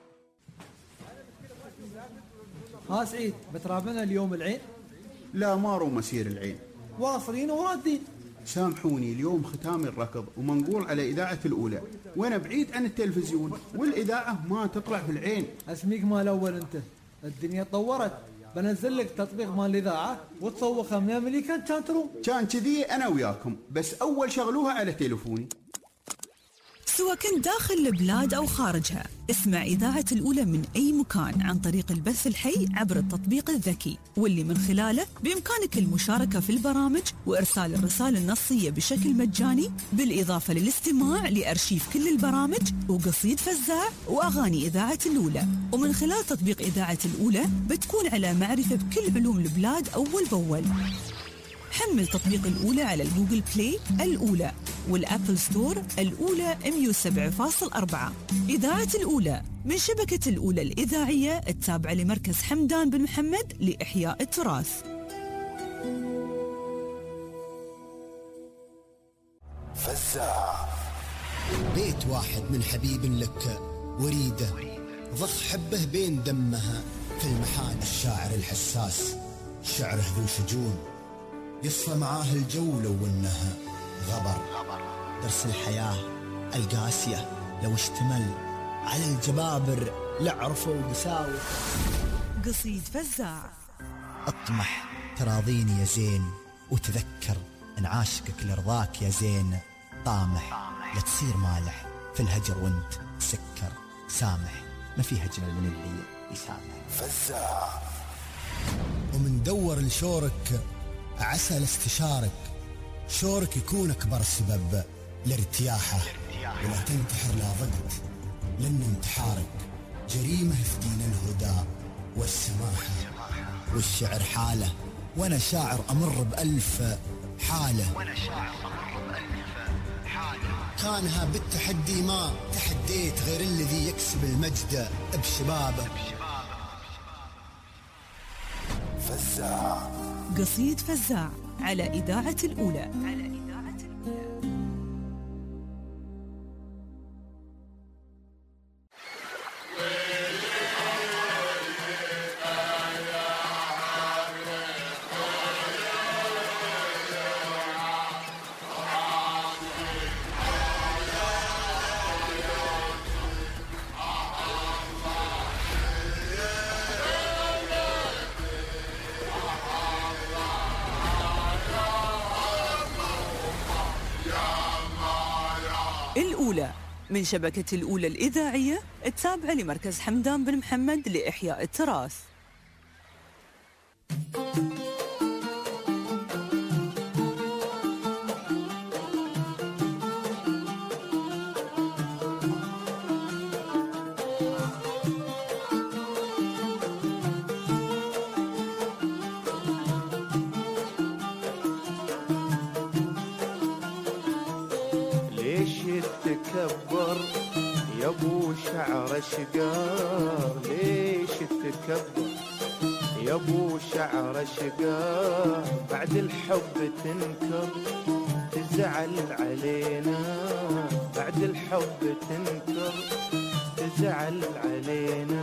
ها سعيد، بترابنا اليوم العين؟ لا ما رو مسير العين، واصلين ورادين. سامحوني اليوم ختام الركض ومنقول على إذاعة الأولى، وأنا بعيد عن التلفزيون والإذاعة ما تطلع في العين. اسميك مال الأول أنت، الدنيا تطورت، بنزل لك تطبيق مال الإذاعة وتصوخها من أمريكا كان تروم. كان كذي أنا وياكم، بس أول شغلوها على تليفوني. سواء كنت داخل البلاد أو خارجها، اسمع إذاعة الأولى من أي مكان عن طريق البث الحي عبر التطبيق الذكي، واللي من خلاله بإمكانك المشاركة في البرامج وإرسال الرسائل النصية بشكل مجاني، بالإضافة للاستماع لأرشيف كل البرامج وقصيد فزاع وأغاني إذاعة الأولى. ومن خلال تطبيق إذاعة الأولى بتكون على معرفة بكل علوم البلاد أول بأول. حمل تطبيق الأولى على الجوجل بلاي الأولى والأبل ستور الأولى مية وسبعة فاصلة أربعة. إذاعة الأولى من شبكة الأولى الإذاعية التابعة لمركز حمدان بن محمد لإحياء التراث. فزاع. بيت واحد من حبيب لك وريده، ضخ حبه بين دمها في المحال. الشاعر الحساس شعره ذو شجون، يصفى معاه الجو لو انها غبر. درس الحياة القاسية لو اشتمل على الجبابر لعرفوا قساوة. قصيد فزاع. اطمح تراضيني يا زين، وتذكر ان عاشقك لرضاك يا زين. طامح لا تصير مالح في الهجر وانت سكر. سامح ما في اجمل من اللي يسامح. فزاع. ومن دور لشورك عسى لاستشارك، شورك يكون أكبر سبب لارتياحه. ولا تنتحر لا ضغط لأن انتحارك جريمة في دين الهدى والسماحة. والشعر حالة وأنا شاعر أمر بألف حالة. كانها بالتحدي ما تحديت غير الذي يكسب المجد بشبابه. فزاع. قصيد فزاع على إذاعة الأولى. الأولى من شبكة الأولى الإذاعية التابعة لمركز حمدان بن محمد لإحياء التراث. تكبر يا ابو شعر شقار؟ ليش تكبر يا ابو شعر شقار؟ بعد الحب تنكر تزعل علينا، بعد الحب تنكر تزعل علينا.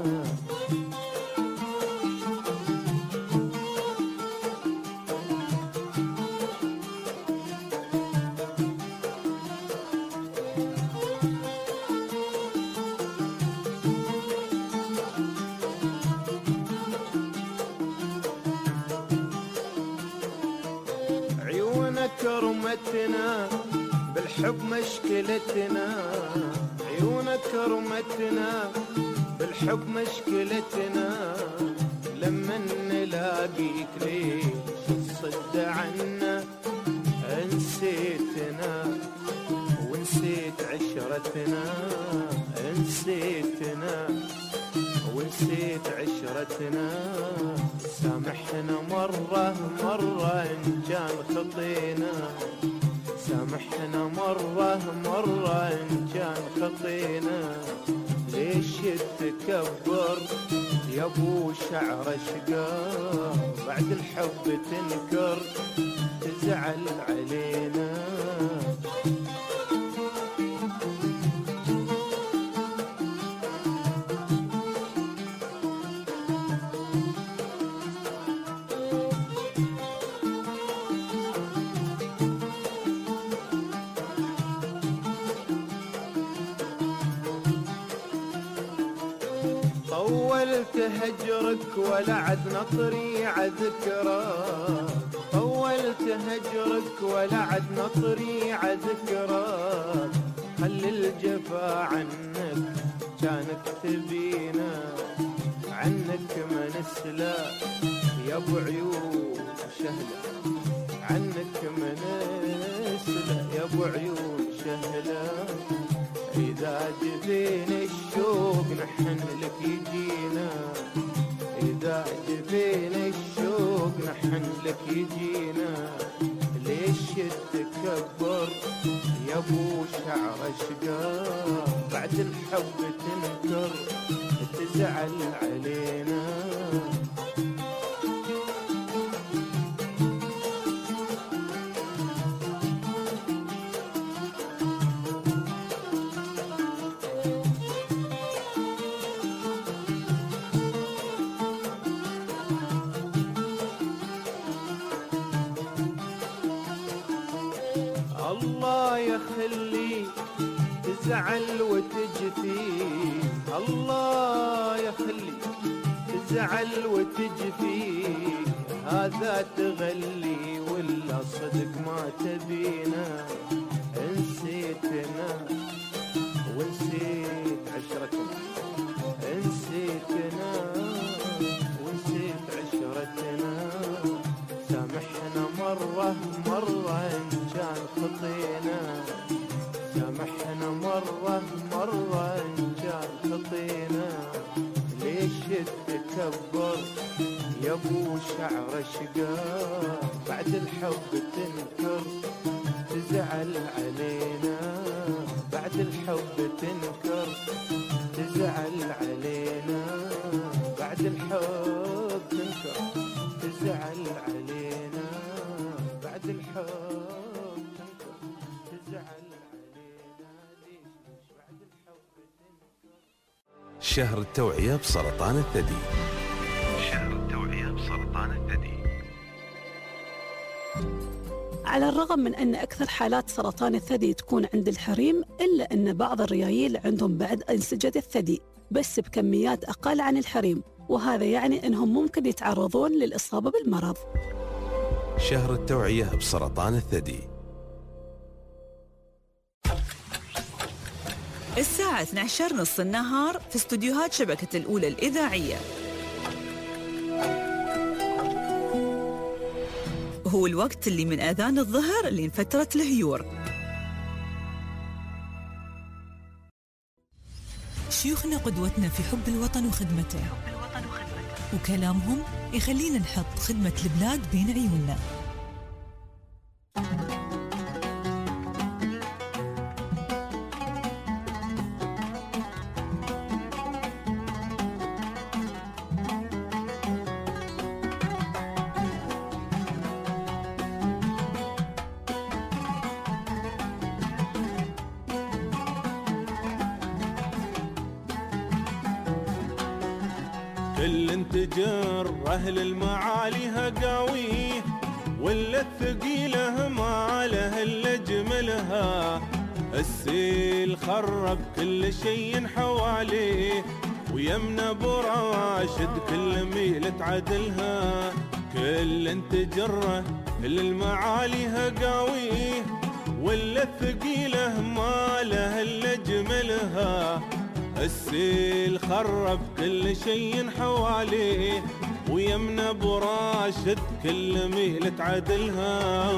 كرمتنا بالحب مشكلتنا، عيونك كرمتنا بالحب مشكلتنا، لما نلاقيك ليش تصد عنا، نسيتنا ونسيت عشرتنا، نسيتنا ونسيت عشرتنا، سامحنا مرة مرة إن كان خطينا، سامحنا مرة مرة إن كان خطينا، ليش تكبر يا ابو شعر اشقر، بعد الحب تنكر تزعل علينا. طولت هجرك ولا عد نطري عذكرك، طولت هجرك ولا عد نطري عذكرك، خلي الجفا عنك كانك تبينا، عنك ما نسلى يا ابو عيون شهلة، عنك ما نسلى يا ابو عيون شهلة، إذا جبين الشوق نحن لك يجينا، إذا جبين الشوق نحن لك يجينا، ليش تكبر يا ابو شعر اشقر، بعد الحب تنكر تزعل علينا. الله يخلي تزعل وتجفي، الله يخلي تزعل وتجفي، هذا تغلي ولا صدق ما تبينا، نسيتنا ونسيت عشرتنا، نسيتنا ونسيت عشرتنا، سامحنا مرة مرة إن كان خطينا، سامحنا مرة مرة إن كان خطينا، ليش تكبر يا ابو شعر اشقر، بعد الحب تنكر تزعل علينا، بعد الحب تنكر تزعل علينا، بعد الحب تنكر تزعل علينا، بعد الحب تنكر تزعل علينا، ليش بعد الحب تنكر. شهر التوعية بسرطان الثدي. شهر التوعية بسرطان الثدي. على الرغم من أن أكثر حالات سرطان الثدي تكون عند الحريم، إلا أن بعض الريايل عندهم بعد أنسجة الثدي بس بكميات أقل عن الحريم، وهذا يعني أنهم ممكن يتعرضون للإصابة بالمرض. شهر التوعية بسرطان الثدي. الساعة اثني عشر نص النهار في استوديوهات شبكة الأولى الإذاعية. هو الوقت اللي من آذان الظهر لين فترة الهيور. شيوخنا قدوتنا في حب الوطن وخدمته، وكلامهم يخلينا نحط خدمة البلاد بين عيوننا. كل تجر أهل المعالي هقاويه، ولا الثقيلة ما له إلا جملها. السيل خرب كل شيء حواليه، ويمنى براشد كل ميل تعدلها. كل تجره للمعالي هقاويه، ولا الثقيلة ما له إلا جملها. السيل خرب كل شيء حواليه، ويمنى براشد كل ميل تعدلها.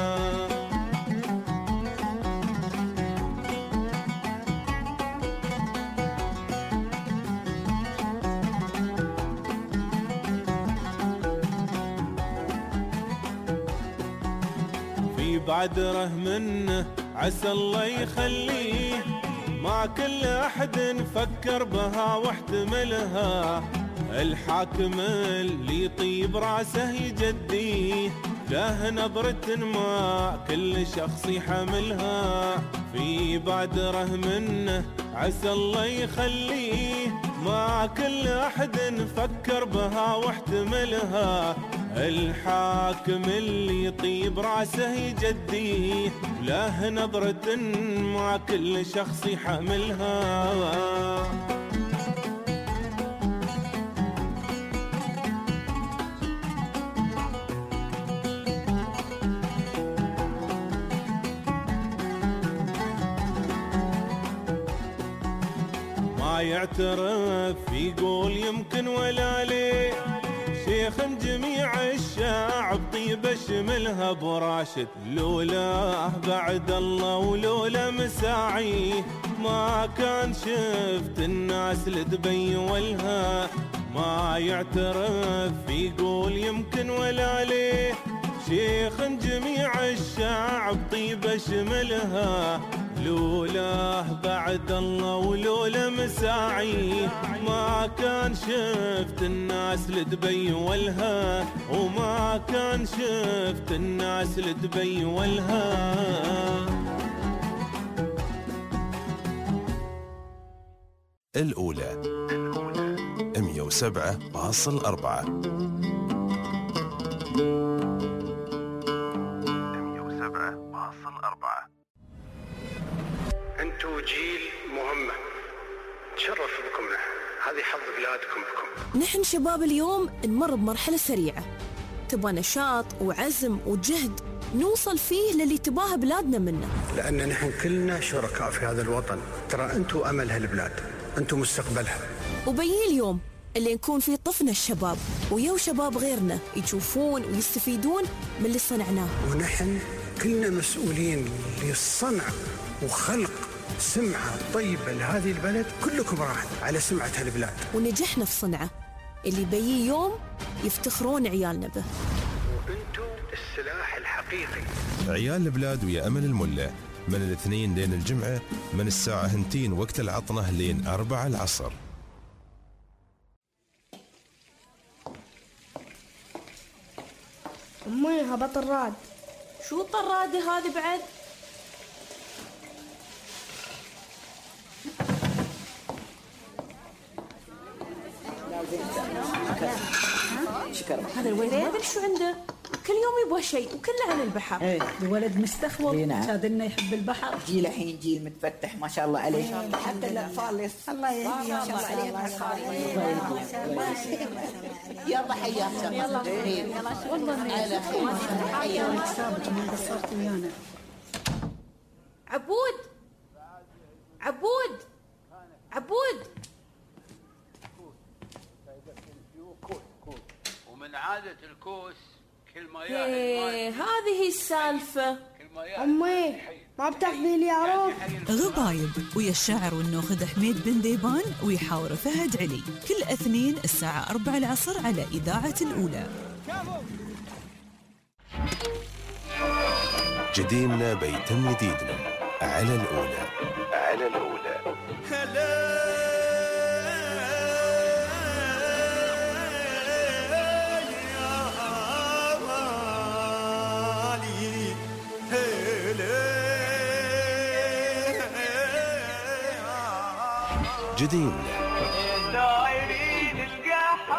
بعد ره منه عسى الله يخليه، ما كل أحد فكر بها واحتملها. الحاكم اللي يطيب راسه يجديه، له نظرة ما كل شخص يحملها. في بادره منه عسى الله يخليه، ما كل أحد فكر بها واحتملها. الحاكم اللي يطيب راسه يجديه، له نظرة ما كل شخص يحملها. ما يعترف يقول يمكن ولا ليه، شيخ جميع الشعب طيبة شملها براشد. لولا بعد الله ولولا مساعيه، ما كان شفت الناس لدبي ولها. ما يعترف يقول يمكن ولا ليه، شيخ جميع الشعب طيبة شملها. لولاه بعد الله ولولا مساعيه، ما كان شفت الناس لدبي ولها. وما كان شفت الناس لدبي ولها. الأولى مية وسبعة فاصل أربعة. انتوا جيل مهمة، تشرف بكم. نحن هذه حظ بلادكم بكم. نحن شباب اليوم نمر بمرحلة سريعة، تبغى نشاط وعزم وجهد نوصل فيه للي تباها بلادنا منه. لأن نحن كلنا شركاء في هذا الوطن، ترى انتوا أمل هالبلاد، انتوا مستقبلها. وبيجي اليوم اللي نكون فيه طفنا الشباب ويو شباب غيرنا يشوفون ويستفيدون من اللي صنعناه. ونحن كلنا مسؤولين للصنع وخلق سمعة طيبة لهذه البلد. كلكم راح على سمعة هالبلاد، ونجحنا في صنعه اللي بيجي يوم يفتخرون عيالنا به. وانتم السلاح الحقيقي. عيال البلاد ويا أمل الملة، من الاثنين لين الجمعة، من الساعة هنتين وقت العطنة لين أربعة العصر. أمي هبط الراد. شو الطرادة هذه بعد؟ شكرا. هذا الولد ما ادري شو عنده، كل يوم يبغى شيء وكله عن البحر. ايه الولد مستخوض، شادنا يحب البحر. جيل الحين جيل متفتح ما شاء الله عليه. حتى الاطفال الله يهديهم ما شاء الله عليهم. يلا حياكم. يلا خير. والله على خير. حياك سابق ما قصرت ويانا. عبود عبود عبود ومن عادة الكوس كل ما ياهل ايه هذه السالفة. أمي ما بتاخذي لي عروف. غبايب ويا الشاعر والناخذ حميد بن ديبان ويحاور فهد علي، كل اثنين الساعة أربعة العصر على إذاعة الأولى. جديمنا بيتم جديدنا على الأولى. على الأولى. جديدنا دايرين القحة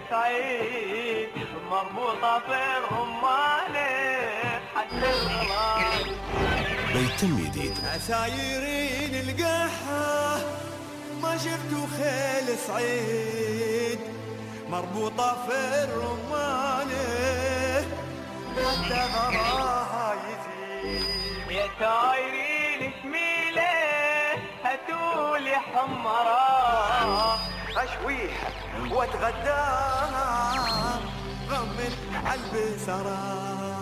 سعيد مربوطة في الرمانة حتى الغلال بيتم جديد عسايرين القحة ما شفتوا خيل سعيد مربوطة في الرمانة حتى غراها يزيد يا سايرين شميلة هاتولي حمراء أشويها واتغداها غمن عالبسرة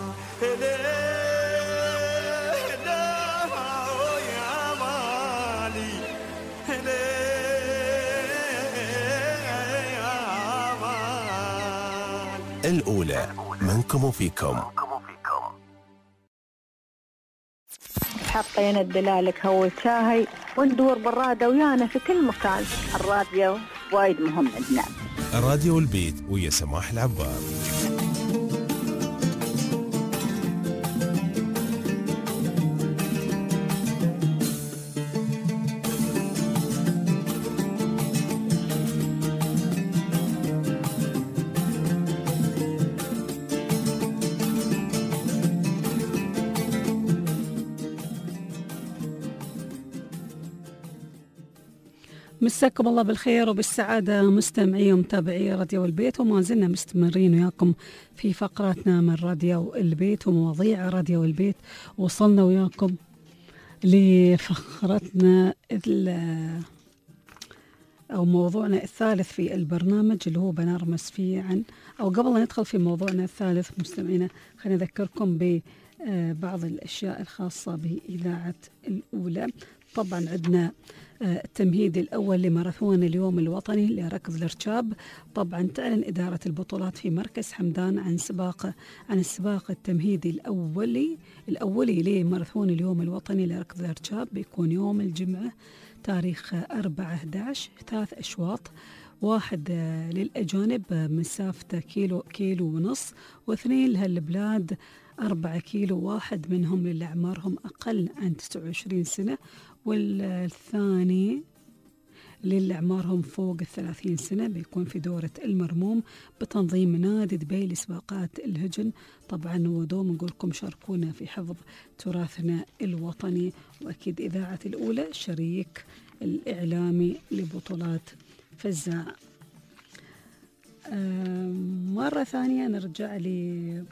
الأولى منكم وفيكم. حطينا الدلالك هو الشاهي وندور بالرادة ويانا في كل مكان. الراديو وايد مهم عندنا. الراديو والبيت ويا سماح العبار. مساكم الله بالخير وبالسعادة مستمعي ومتابعي راديو البيت، وما زلنا مستمرين وياكم في فقراتنا من راديو البيت ومواضيع راديو البيت. وصلنا وياكم لفقرتنا أو موضوعنا الثالث في البرنامج اللي هو بنرمس فيه عن أو قبل أن ندخل في موضوعنا الثالث مستمعينا خلينا نذكركم ببعض الأشياء الخاصة بإذاعة الأولى. طبعا عندنا التمهيد الأول لماراثون اليوم الوطني لركض الارشاب. طبعا تعلن إدارة البطولات في مركز حمدان عن سباق عن السباق التمهيدي الأولي الأولي لماراثون اليوم الوطني لركض الارشاب. بيكون يوم الجمعة تاريخ أربعة أحد عشر ثلاث أشواط، واحد للأجانب مسافته كيلو كيلو ونص، واثنين لهالبلاد أربعة كيلو، واحد منهم للي أعمارهم أقل عن تسعة وعشرين سنة، والثاني للي أعمارهم فوق الثلاثين سنة. بيكون في دورة المرموم بتنظيم نادي دبي لسباقات الهجن. طبعا ودوم نقولكم شاركونا في حفظ تراثنا الوطني، وأكيد إذاعة الأولى شريك الإعلامي لبطولات فزاع. مرة ثانية نرجع لخدمة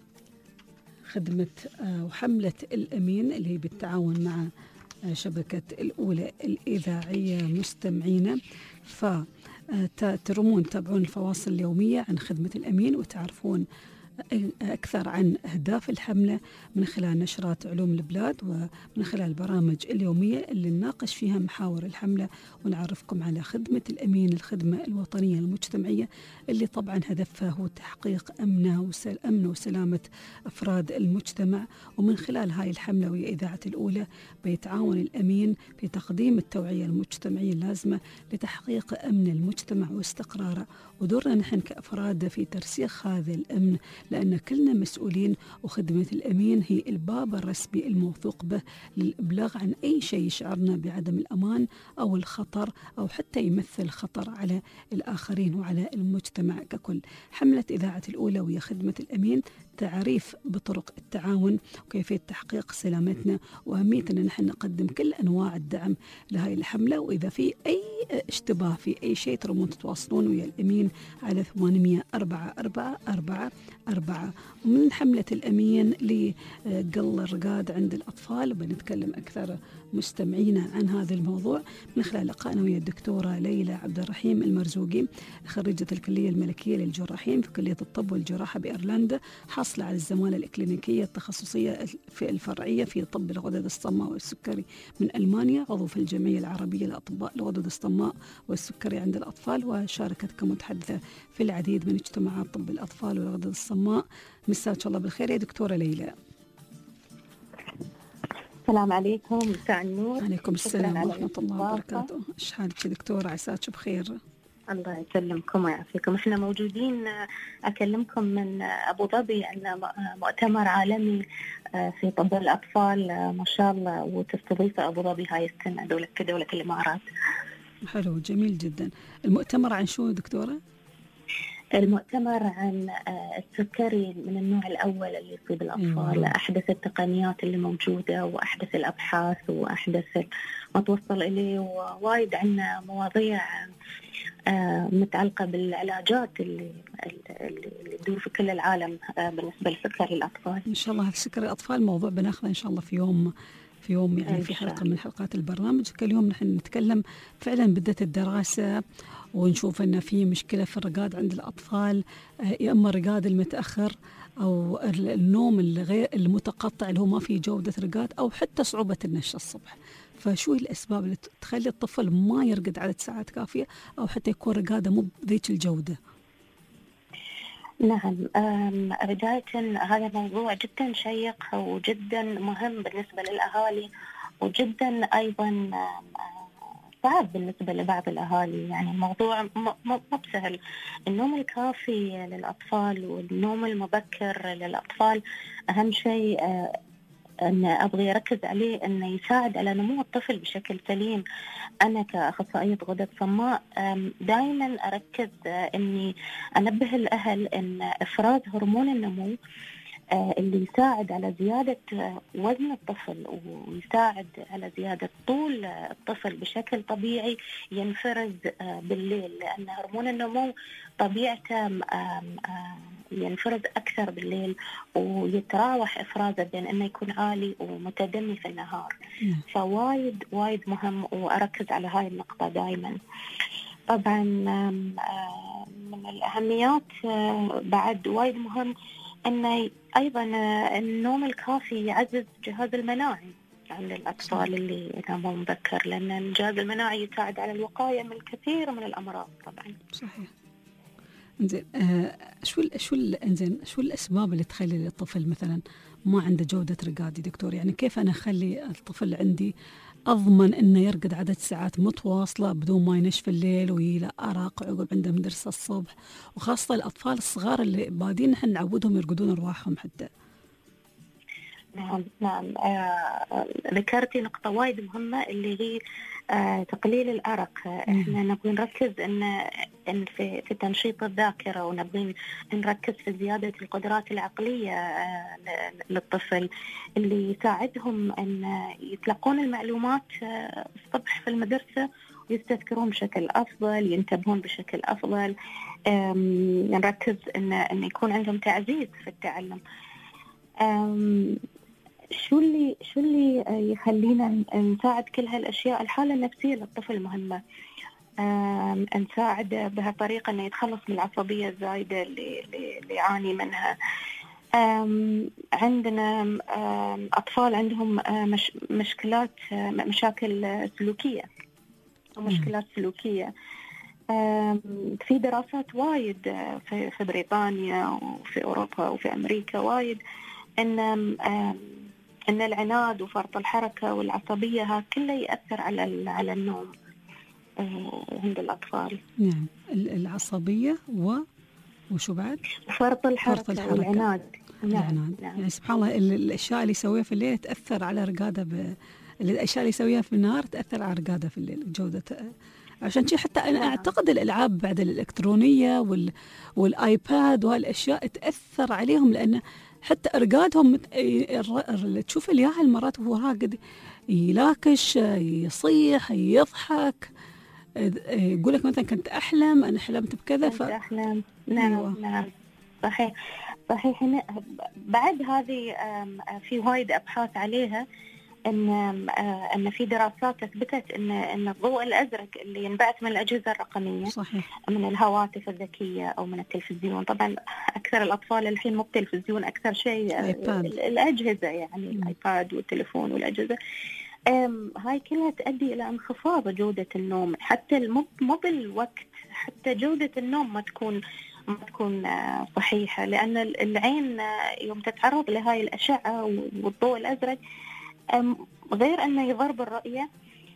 وحملة الأمين اللي هي بالتعاون مع شبكة الأولى الإذاعية مستمعينا. فترمون تتابعون الفواصل اليومية عن خدمة الأمين وتعرفون أكثر عن أهداف الحملة من خلال نشرات علوم البلاد ومن خلال البرامج اليومية اللي نناقش فيها محاور الحملة ونعرفكم على خدمة الأمين، الخدمة الوطنية المجتمعية اللي طبعا هدفها هو تحقيق أمن وأمن وسلامة أفراد المجتمع. ومن خلال هاي الحملة ويا إذاعة الأولى بيتعاون الأمين في تقديم التوعية المجتمعية اللازمة لتحقيق أمن المجتمع واستقراره، ودورنا نحن كأفراد في ترسيخ هذا الأمن، لأن كلنا مسؤولين. وخدمة الأمين هي الباب الرسمي الموثوق به للإبلاغ عن أي شيء يشعرنا بعدم الأمان أو الخطر أو حتى يمثل خطر على الآخرين وعلى المجتمع ككل. حملة إذاعة الأولى وهي خدمة الأمين تعريف بطرق التعاون وكيفية تحقيق سلامتنا وأهمية أن نحن نقدم كل أنواع الدعم لهذه الحملة. وإذا في أي اشتباه في أي شيء ترمون تتواصلون ويا الأمين على ثمانمية أربعة أربعة أربعة أربعة. ومن حملة الأمين لقل الرقاد عند الأطفال وبنتكلم أكثر مستمعينا عن هذا الموضوع من خلال لقائنا ويا الدكتورة ليلى عبد الرحيم المرزوقي، خريجة الكلية الملكية للجراحين في كلية الطب والجراحة بإيرلندا، حاصلة على الزمالة الإكلينيكية التخصصية في الفرعية في طب الغدد الصماء والسكري من ألمانيا، عضو في الجمعية العربية لأطباء الغدد الصماء والسكري عند الأطفال، وشاركت كمتحدثة في العديد من اجتماعات طب الأطفال والغدد الصماء. مساك الله بالخير يا دكتورة ليلى. السلام عليكم، مساء النور. عليكم السلام ورحمة الله وبركاته. ايش حالك يا دكتورة؟ عساك بخير. الله يسلمكم ويعافيكم. احنا موجودين اكلمكم من ابو ظبي، عندنا مؤتمر عالمي في طب الاطفال ما شاء الله، وتستضيف ابو ظبي هاي السنة دولة كدولة الامارات. حلو، جميل جدا. المؤتمر عن شو دكتورة؟ المؤتمر عن السكري من النوع الأول اللي يصيب الأطفال، أحدث التقنيات اللي موجودة وأحدث الأبحاث وأحدث ما توصل إليه، ووايد عنا مواضيع متعلقة بالعلاجات اللي اللي تدور في كل العالم بالنسبة لسكري الأطفال. إن شاء الله سكري الأطفال موضوع بناخذه إن شاء الله في يوم في يوم يعني في حلقة من حلقات البرنامج. كل يوم نحن نتكلم فعلا بدأت الدراسة ونشوف أن في مشكلة في الرقاد عند الأطفال، يا إما الرقاد المتأخر أو النوم الغير المتقطع اللي هو ما فيه جودة رقاد، أو حتى صعوبة النشاط الصبح. فشو هي الأسباب اللي تخلي الطفل ما يرقد عدد ساعات كافية أو حتى يكون رقاده مو بذيك الجودة؟ نعم، بداية هذا موضوع جدا شيق وجدا مهم بالنسبة للأهالي، وجدا أيضا صعب بالنسبة لبعض الأهالي. يعني الموضوع مو بسهل. النوم الكافي للأطفال والنوم المبكر للأطفال أهم شيء أن أبغي أركز عليه، أنه يساعد على نمو الطفل بشكل سليم. أنا كأخصائية غدد صماء دائما أركز أني أنبه الأهل أن إفراز هرمون النمو اللي يساعد على زيادة وزن الطفل ويساعد على زيادة طول الطفل بشكل طبيعي ينفرز بالليل، لأن هرمون النمو طبيعته ينفرز أكثر بالليل ويتراوح إفرازه بين أنه يكون عالي ومتدني في النهار. فوايد وايد مهم وأركز على هاي النقطة دائما. طبعا من الأهميات بعد وايد مهم أن أيضا النوم الكافي يعزز الجهاز المناعي عند الأطفال اللي ينامون مبكر، لأن الجهاز المناعي يساعد على الوقاية من الكثير من الأمراض. طبعا صحيح. إنزين آه شو شو إنزين شو الأسباب اللي تخلي الطفل مثلا ما عنده جودة رقاد يا دكتور؟ يعني كيف أنا أخلي الطفل عندي أضمن إنه يرقد عدد ساعات متواصلة بدون ما ينشف الليل ويلا أرق ويقعد عنده مدرسة الصبح، وخاصة الأطفال الصغار اللي بادين نحن نعودهم يرقدون أرواحهم حتى. نعم نعم آه، ذكرتي نقطة وايد مهمة اللي هي آه، تقليل الأرق. احنا نبغي نركز ان ان في في تنشيط الذاكرة، ونبغي نركز في زيادة القدرات العقلية آه، للطفل اللي يساعدهم ان يتلقون المعلومات آه، الصبح في المدرسة ويستذكرون بشكل أفضل، ينتبهون بشكل أفضل. نركز ان ان يكون عندهم تعزيز في التعلم. شو اللي شو اللي يخلينا نساعد كل هالاشياء؟ الحاله النفسيه للطفل مهمه. نساعد بهالطريقه انه يتخلص من العصبيه الزايده اللي اللي يعاني منها. عندنا اطفال عندهم مش مشكلات مشاكل سلوكيه ومشكلات سلوكيه. في دراسات وايد في في بريطانيا وفي اوروبا وفي امريكا وايد ان ان العناد وفرط الحركه والعصبيه ها كله ياثر على على النوم عند الاطفال. نعم، العصبيه و وشو بعد؟ فرط الحركه, فرط الحركة. والعناد. نعم. العناد. نعم. يعني سبحان الله الاشياء اللي يسويها في الليل تاثر على رقاده ب... الاشياء اللي يسويها في النهار تاثر على رقاده في الليل جوده. عشان شيء حتى أنا أعتقد الألعاب بعد الإلكترونية وال والآيباد وهالأشياء تأثر عليهم، لأن حتى إرقادهم تشوف الياهل مرات وهو راقد يلاكش يصيح يضحك يقول لك مثلا كنت أحلم أنا حلمت بكذا ف... أحلم. نعم أيوة. نعم صحيح صحيح. هنا بعد هذه في وايد أبحاث عليها ان ان في دراسات اثبتت ان ان الضوء الازرق اللي ينبعث من الاجهزه الرقميه صحيح. من الهواتف الذكيه او من التلفزيون. طبعا اكثر الاطفال الحين مو التلفزيون، اكثر شيء الاجهزه يعني م. الايباد والتليفون والاجهزه. هاي كلها تؤدي الى انخفاض جوده النوم، حتى مو بالوقت، حتى جوده النوم ما تكون ما تكون صحيحه، لان العين يوم تتعرض لهاي الاشعه والضوء الازرق غير أنه يضر بالرؤية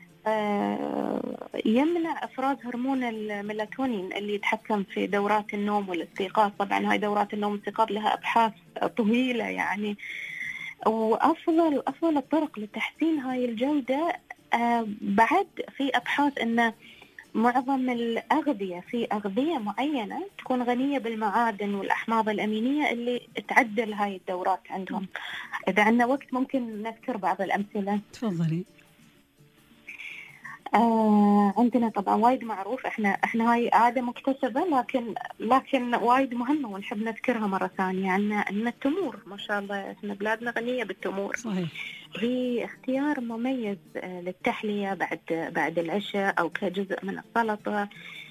يمنع إفراز هرمون الميلاتونين اللي يتحكم في دورات النوم والاستيقاظ. طبعا هاي دورات النوم والاستيقاظ لها أبحاث طويلة يعني، وأفضل أفضل الطرق لتحسين هاي الجودة بعد في أبحاث أن معظم الأغذية في أغذية معينة تكون غنية بالمعادن والأحماض الأمينية اللي تعدل هاي الدورات عندهم. إذا عندنا وقت ممكن نذكر بعض الأمثلة. تفضلي. آه عندنا طبعا وايد معروف، احنا احنا هاي عادة مكتسبة لكن لكن وايد مهمة ونحب نذكرها مرة ثانية. عندنا عندنا التمور، ما شاء الله احنا بلادنا غنية بالتمور. صحيح. هي اختيار مميز للتحلية بعد بعد العشاء أو كجزء من السلطة.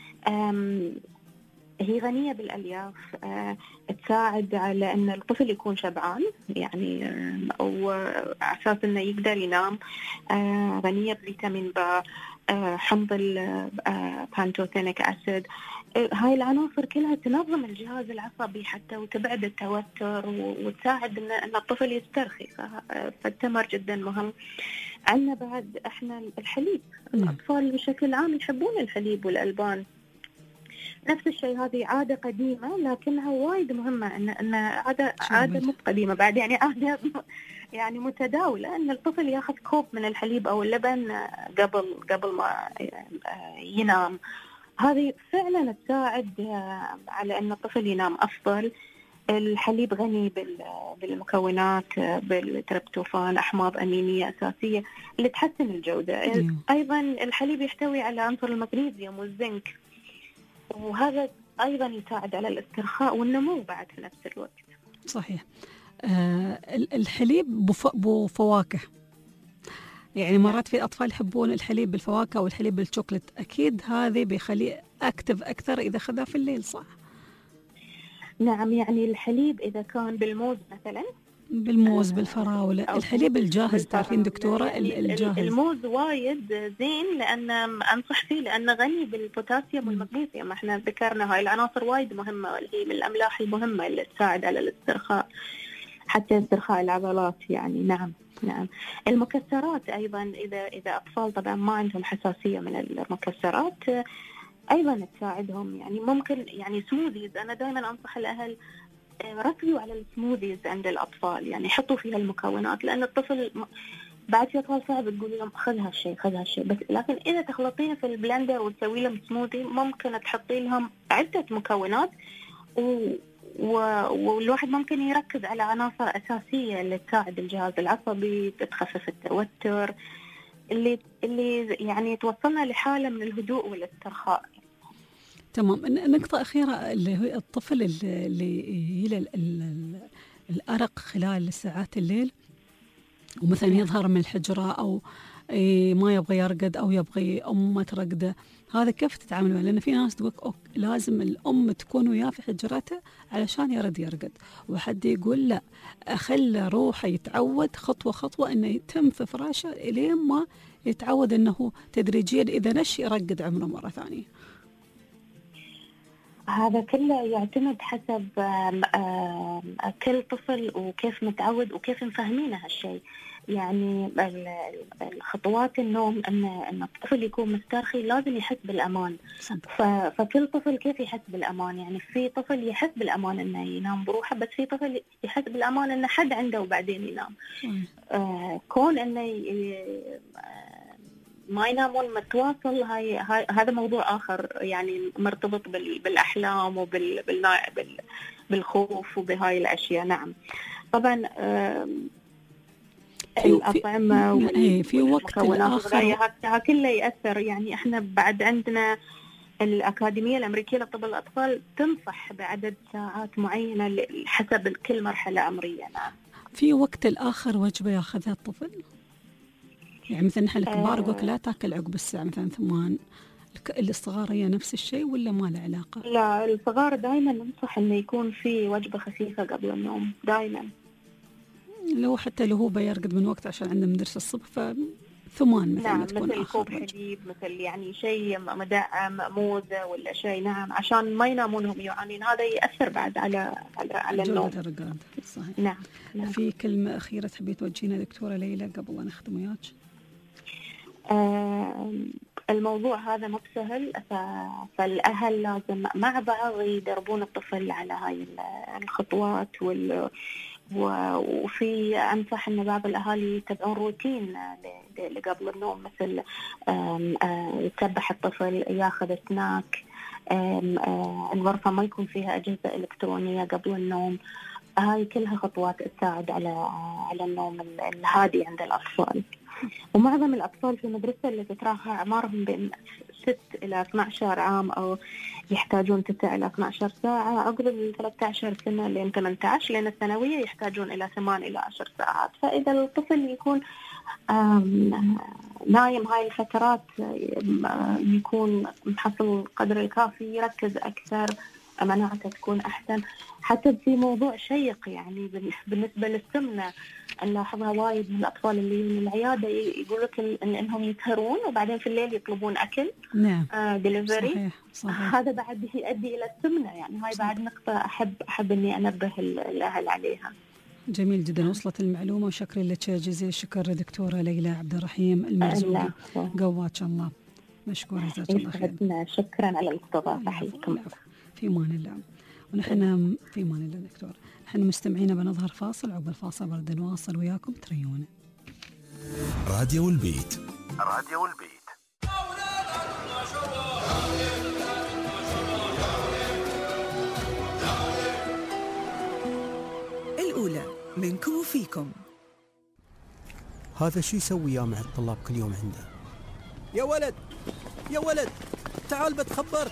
هي غنية بالألياف، تساعد على أن الطفل يكون شبعان يعني وعساس أنه يقدر ينام. غنية بفيتامين ب، حمض البانتوثينيك أسيد. هاي العناصر كلها تنظم الجهاز العصبي حتى وتبعد التوتر وتساعد ان ان الطفل يسترخي، فالتمر جدا مهم. عندنا بعد احنا الحليب، الاطفال بشكل عام يحبون الحليب والالبان. نفس الشيء، هذه عاده قديمه لكنها وايد مهمه، ان ان عاده عاده مو قديمه بعد، يعني عاده يعني متداوله، ان الطفل ياخذ كوب من الحليب او اللبن قبل قبل ما ينام. هذه فعلا تساعد على أن الطفل ينام أفضل. الحليب غني بالمكونات، بالتريبتوفان، أحماض أمينية أساسية اللي تحسن الجودة. أيضا الحليب يحتوي على عنصر المغنيسيوم والزنك، وهذا أيضا يساعد على الاسترخاء والنمو بعد في نفس الوقت. صحيح. آه الحليب بفواكه، يعني مرات في أطفال يحبون الحليب بالفواكه والحليب بالشوكولات، أكيد هذه بيخليه أكتف أكثر إذا خذها في الليل، صح؟ نعم، يعني الحليب إذا كان بالموز مثلا، بالموز بالفراولة، الحليب الجاهز تعرفين دكتورة الجاهز. الموز وايد زين لأن أنصح فيه لأنه غني بالبوتاسيوم والمغنيسيوم. احنا ذكرنا هاي العناصر وايد مهمة، هي من الأملاح المهمة اللي تساعد على الاسترخاء حتى استرخاء العضلات يعني. نعم نعم. المكسرات أيضا، إذا إذا أطفال طبعا ما عندهم حساسية من المكسرات أيضا تساعدهم. يعني ممكن يعني سموذيز، أنا دائما أنصح الأهل ركزوا على السموذيز عند الأطفال، يعني حطوا فيها المكونات، لأن الطفل بعد في أطفال صعب تقول لهم خذ هالشيء خذ هالشيء بس، لكن إذا تخلطيها في البلندر وتسوي لهم سموذي ممكن تحطي لهم عدة مكونات و والواحد ممكن يركز على عناصر أساسية اللي تساعد الجهاز العصبي، تخفف التوتر، اللي اللي يعني توصلنا لحالة من الهدوء والاسترخاء. تمام. نقطة أخيرة، اللي هو الطفل اللي يلي الأرق خلال ساعات الليل ومثلا يظهر من الحجرة أو ما يبغى يرقد أو يبغى أمه ترقده، هذا كيف تتعامل معه؟ لأن في ناس تقول لازم الأم تكون وياه في حجرته علشان يرد يرقد، وحد يقول لا، أخلى روحه يتعود خطوة خطوة أنه يتم في فراشه إلين ما يتعود أنه تدريجيا إذا نش يرقد عمره مرة ثانية. هذا كله يعتمد حسب كل طفل وكيف متعود وكيف مفهمينه هالشيء. يعني الخطوات النوم ان ان الطفل يكون مسترخي لازم يحس بالامان. فكل طفل كيف يحس بالامان؟ يعني في طفل يحس بالامان انه ينام بروحه، بس في طفل يحس بالامان انه حد عنده وبعدين ينام. آه كون انه ما ينامون متواصل، هاي هذا موضوع اخر يعني مرتبط بالاحلام وبالخوف وبهاي الاشياء. نعم طبعا. آه الأطعمة في, في وقت الآخر كله يأثر. يعني إحنا بعد عندنا الأكاديمية الأمريكية لطب الأطفال تنصح بعدد ساعات معينة حسب كل مرحلة عمرية. نعم. في وقت الآخر وجبة يأخذها الطفل، يعني مثلا نحن الكبار يقولك لا تاكل عقب الساعة مثلا ثمان، الصغار هي نفس الشيء ولا ما له علاقة؟ لا، الصغار دائما ننصح إنه يكون في وجبة خفيفة قبل النوم دائما. لو حتى لو هو بيرقد من وقت عشان عنده مدرسة الصبح فثمان مثلا. نعم، تكون مثل كوب حليب، مثل يعني شيء مدعم موزة ولا شيء. نعم، عشان ما ينامون هم يعانين، هذا يأثر بعد على على, على النوم. صحيح. نعم. نعم. في كلمة أخيرة تحبي توجهينا دكتورة ليلى قبل أن نختم وياك؟ آه الموضوع هذا مو بسهل، فالأهل لازم مع بعض يدربون الطفل على هاي الخطوات وال وفي أنصح أن بعض الأهالي يتبعون روتين قبل النوم، مثل يتسبح الطفل، ياخذ سناك، الغرفة ما يكون فيها أجهزة إلكترونية قبل النوم. هاي كلها خطوات تساعد على على النوم الهادي عند الأطفال. ومعظم الأطفال في المدرسة اللي تتراوح أعمارهم بين ستة إلى اثني عشر عام أو يحتاجون تسعة إلى اثني عشر ساعة، عقب ال ثلاثة عشر سنة لين ثمانية عشر لين الثانوية يحتاجون إلى ثمانية إلى عشر ساعات. فإذا الطفل يكون نايم هاي الفترات يكون محصل القدر الكافي، يركز أكثر، مناعته تكون أحسن. حتى في موضوع شيق يعني بالنسبة للسمنة نلاحظها وايد من الأطفال اللي من العيادة يقول لك إن إنهم يسهرون وبعدين في الليل يطلبون أكل. نعم. آه ديليفري. صحيح. صحيح. هذا بعد يؤدي إلى السمنة، يعني هاي صحيح. بعد نقطة أحب أحب إني أنبه الأهل عليها. جميل جدا، وصلت المعلومة، وشكرا لك جزيل الشكر دكتورة ليلى عبد الرحيم المرزوقي. قواك الله. مشكورة، جزاك الله خير. شكرا على الاستضافة، حياكم. في امان الله. ونحن في امان الله دكتور. نحن مستمعين بنظهر فاصل، عقب الفاصل برد نواصل وياكم، تريونا. راديو البيت. راديو البيت. الأولى منكم وفيكم. هذا شو يسوي يا مع الطلاب كل يوم عنده؟ يا ولد يا ولد تعال بتخبرك.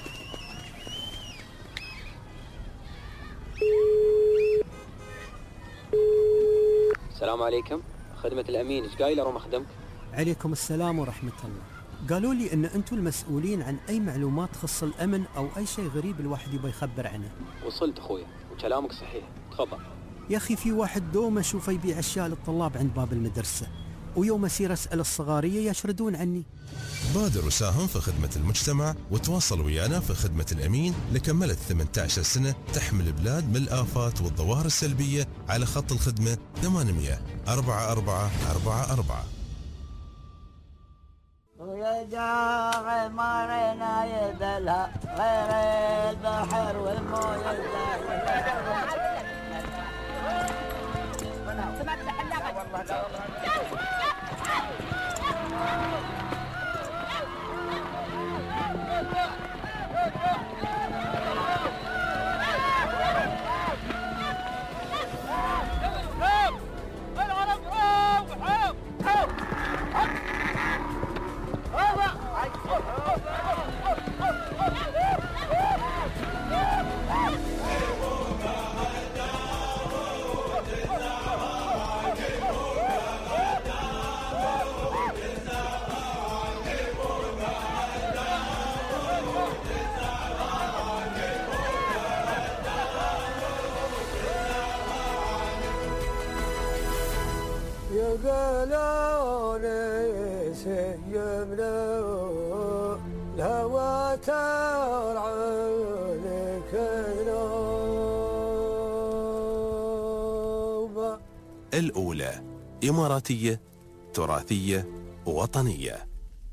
السلام عليكم، خدمة الأمين، إيش قايل أروم أخدمك؟ عليكم السلام ورحمة الله. قالوا لي إن أنتم المسؤولين عن أي معلومات تخص الأمن أو أي شيء غريب الواحد يبغى يخبر عنه. وصلت أخوي وكلامك صحيح، تفضل. يا أخي في واحد دوم أشوفه يبيع أشياء للطلاب عند باب المدرسة، ويوم أسير أسأل الصغارية يشردون عني. بادر وساهم في خدمة المجتمع وتواصل ويانا في خدمة الأمين لكملت ثمانية عشر سنة تحمل بلاد من الآفات والظواهر السلبية على خط الخدمة ثمانمئة أربعة أربعة أربعة أربعة. ويا جاعي مرينا يدلها غير البحر والمويه يقولون سيمنا الهوى ترعى لك النوبة. الأولى إماراتية تراثية وطنية.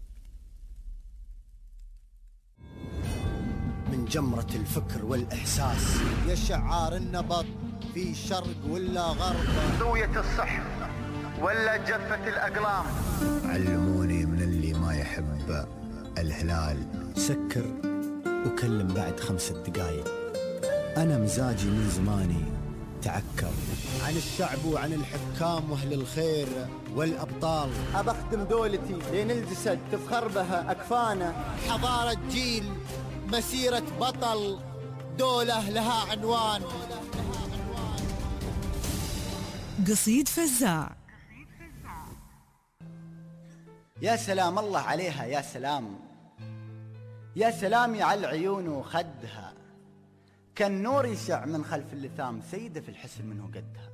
من جمرة الفكر والإحساس يا شعار النبض في شرق ولا غرب، زوية الصح ولا جفة الأقلام. علموني من اللي ما يحب الهلال سكر وكلم بعد خمسة دقايق. أنا مزاجي من زماني تعكر عن الشعب وعن الحكام وأهل الخير والأبطال. أبخدم دولتي لين الجسد تفخر بها أكفانا. حضارة جيل، مسيرة بطل، دولة لها عنوان. قصيد فزاع. يا سلام الله عليها، يا سلام يا سلامي على العيون وخدها، كالنور يشع من خلف اللثام، سيدة في الحسن منه قدها.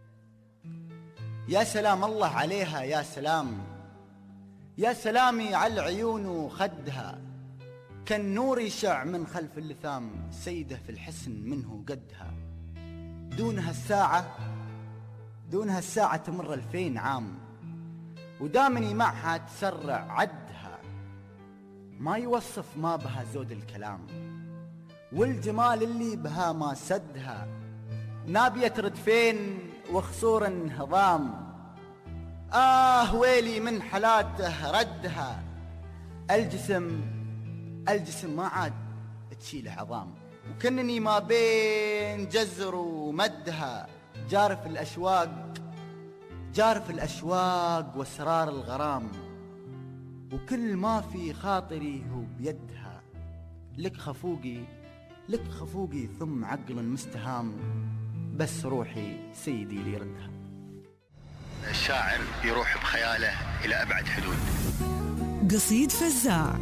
يا سلام الله عليها، يا سلام يا سلامي على العيون وخدها، كالنور يشع من خلف اللثام، سيدة في الحسن منه قدها. دونها الساعة دونها الساعة تمر ألفين عام، ودامني معها تسرع عدها. ما يوصف ما بها زود الكلام، والجمال اللي بها ما سدها. نابية ترد فين وخصور انهضام. آه ويلي من حالاته ردها، الجسم الجسم ما عاد تشيله عظام، وكنني ما بين جزر ومدها، جارف الأشواق جارف الأشواق واسرار الغرام، وكل ما في خاطري هو بيدها. لك خفوقي لك خفوقي ثم عقل مستهام، بس روحي سيدي لي ردها. الشاعر يروح بخياله إلى أبعد حدود. قصيد فزاع.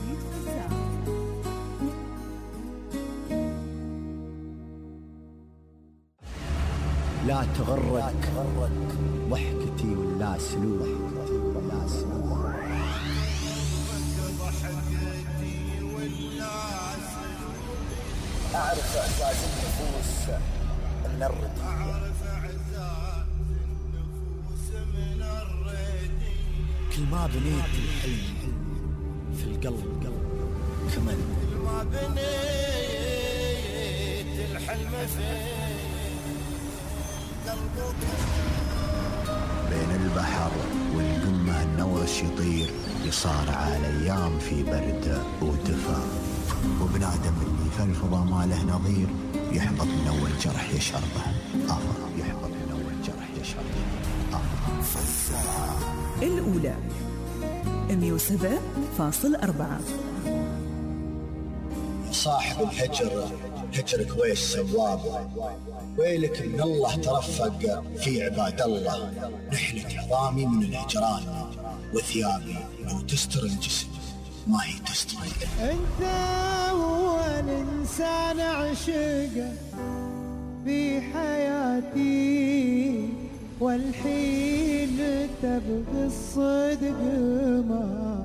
لا تغرك ضحكتي ولا سلوك، أعرف إعزاز النفوس من الردية، كل ما بنيت الحلم في القلب كمل، كل ما بنيت الحلم في بين البحر والقمة النوش يطير، يصارع الأيام في برد ودفا، وبنادم اللي في الفضا ما له نظير، يحبط من أول جرح يشعر به آفر، يحبط من أول جرح يشعر به آفر. الأولى مية وسبعة فاصلة أربعة. صاحب الهجر هجرك ويش سواب، ويلك من الله ترفق في عباد الله، نحلة عظامي من الهجران، وثيابي لو تستر الجسم ما هي تستر. انت هو الانسان عشقه في حياتي، والحين تبغي الصدق ما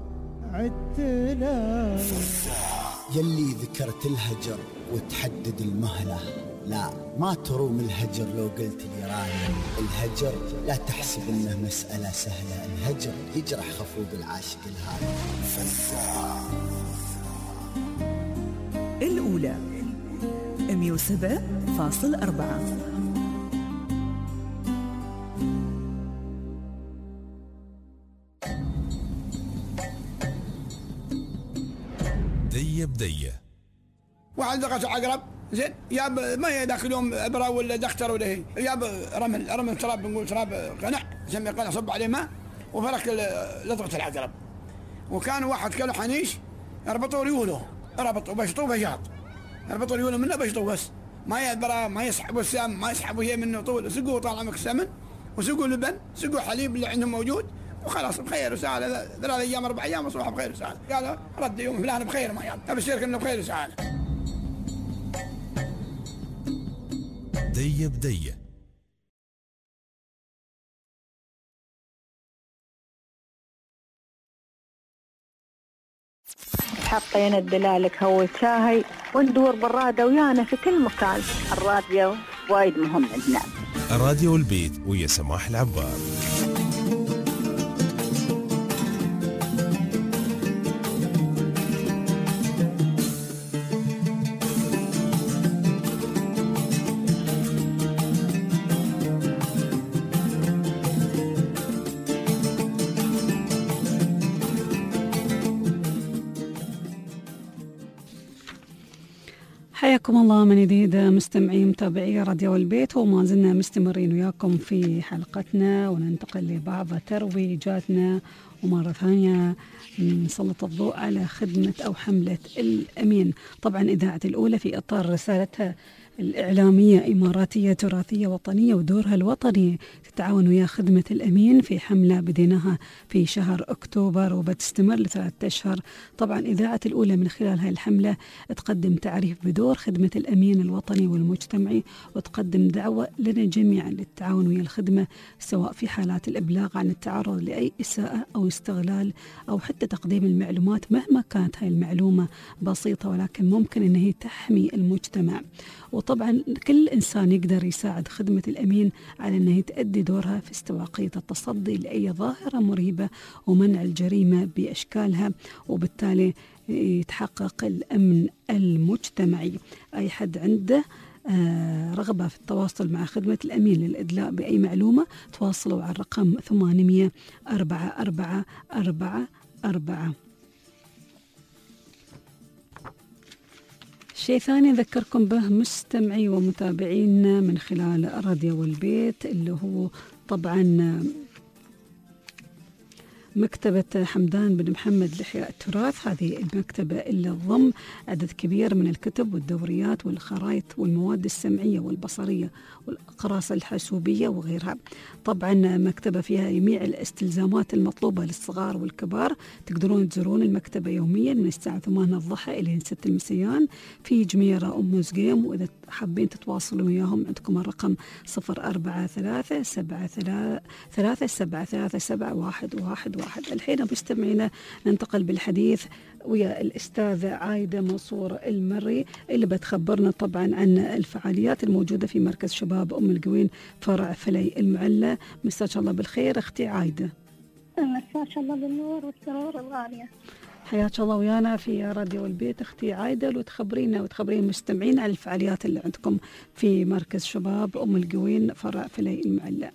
عدتنا. يلي ذكرت الهجر وتحدد المهلة، لا ما تروم الهجر لو قلت لي رايم. الهجر لا تحسب انه مسألة سهلة، الهجر يجرح خفوق العاشق الهادي. الأولى مية وسبعة فاصلة أربعة. دية بدية. واحد دقت عقرب زين ياب ما هي ذاك اليوم ابره ولا دختر ولا هي ياب رمل رمل تراب، بنقول تراب قنع، سمي قنع، صب عليه ماء وفرك لطقه العقرب. وكان واحد كله حنيش يربطوا ريوله، ربطوا بشطوا بشاط، يربطوا ريوله منه بشطوا، بس ما يبرا ما يسحبوا السام، ما يسحبوا شيء منه طول، سقوا طال عمرك السمن وسقوا لبن، سقوا حليب اللي عندهم موجود، وخلاص بخير وسعاده. ثلاث ايام اربع ايام وصبح بخير وسعاده. قال رد يوم فلان بخير، ما يعني ابشرك انه بخير وسعاده. دية بدية. حطينا الدلالك هو شاهي وندور بالرادة ويانا في كل مكان. الراديو وايد مهم عندنا. راديو البيت ويا سماح العبار. حياكم الله من جديد مستمعين متابعي راديو البيت، وما زلنا مستمرين وياكم في حلقتنا، وننتقل لبعض ترويجاتنا، ومرة ثانية نسلط الضوء على خدمة أو حملة الأمين. طبعا إذاعة الأولى في إطار رسالتها الإعلامية إماراتية تراثية وطنية ودورها الوطني تتعاون ويا خدمة الأمين في حملة بديناها في شهر أكتوبر وبتستمر لثلاثة أشهر. طبعا إذاعة الأولى من خلال هاي الحملة تقدم تعريف بدور خدمة الأمين الوطني والمجتمعي، وتقدم دعوة لنا جميعا للتعاون ويا الخدمة، سواء في حالات الإبلاغ عن التعرض لأي إساءة أو استغلال، أو حتى تقديم المعلومات مهما كانت هاي المعلومة بسيطة ولكن ممكن أن هي تحمي المجتمع. وطبعا كل إنسان يقدر يساعد خدمة الأمين على أنها تؤدي دورها في استباقية التصدي لأي ظاهرة مريبة ومنع الجريمة بأشكالها، وبالتالي يتحقق الأمن المجتمعي. أي حد عنده رغبة في التواصل مع خدمة الأمين للإدلاء بأي معلومة تواصلوا على الرقم ثمانمية أربعة أربعة أربعة أربعة. شيء ثاني أذكركم به مستمعي ومتابعينا من خلال راديو البيت اللي هو طبعا مكتبة حمدان بن محمد لإحياء التراث. هذه المكتبة اللي تضم عدد كبير من الكتب والدوريات والخرائط والمواد السمعية والبصرية والأقراص الحاسوبية وغيرها. طبعا مكتبة فيها جميع الاستلزامات المطلوبة للصغار والكبار. تقدرون تزورون المكتبة يوميا من الساعة ثمانية الضحى إلى ستة المساء في جميرة أم مزقيم. وإذا حابين تتواصلوا وياهم عندكم الرقم صفر أربعة ثلاثة سبعة ثلاثة سبعة ثلاثة سبعة واحد واحد واحد. الحين مستمعينا ننتقل بالحديث ويا الأستاذة عايدة منصور المري اللي بتخبرنا طبعا عن الفعاليات الموجودة في مركز شباب أم القوين فرع فلي المعلة. مساك الله بالخير أختي عايدة. مساك الله بالنور والسرور الغالية. حياك الله ويانا في راديو البيت أختي عايدة، لو تخبرينا وتخبرين المستمعين عن الفعاليات اللي عندكم في مركز شباب أم القوين فرع فلي المعلة.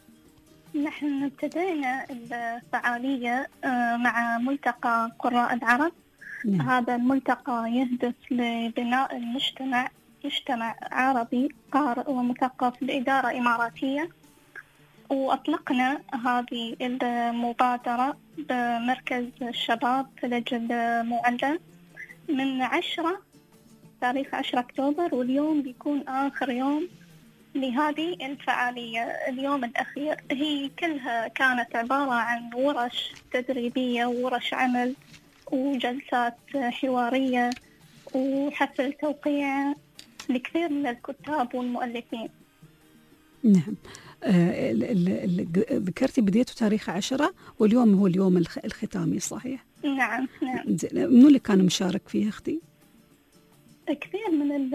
نحن ابتدينا الفعالية مع ملتقى قراء العرب. نعم. هذا الملتقى يهدف لبناء المجتمع مجتمع عربي قارئ ومثقف بإدارة إماراتية، وأطلقنا هذه المبادرة بمركز الشباب فلج المعلة من عشرة تاريخ عشرة أكتوبر، واليوم بيكون آخر يوم لهذه الفعالية. اليوم الأخير هي كلها كانت عبارة عن ورش تدريبية وورش عمل وجلسات حوارية وحفل توقيع لكثير من الكتاب والمؤلفين. نعم. آه ذكرتي بديتوا تاريخ عشرة واليوم هو اليوم الختامي صحيح؟ نعم نعم. منو اللي كان مشارك فيه أختي؟ كثير من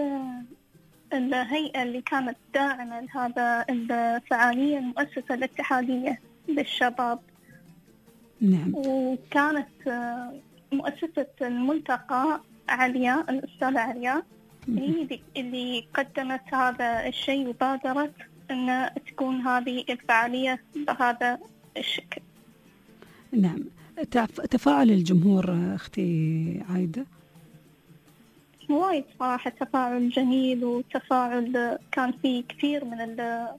الهيئة اللي كانت داعمة لهذا الفعالية المؤسسة الاتحادية للشباب. نعم. وكانت مؤسسة الملتقى علياء الأستاذة علياء هي اللي قدمت هذا الشيء وبادرت أن تكون هذه الفعالية بهذا الشكل. نعم. تفاعل الجمهور أختي عايدة؟ وايد صراحة تفاعل جميل، وتفاعل كان فيه كثير من ال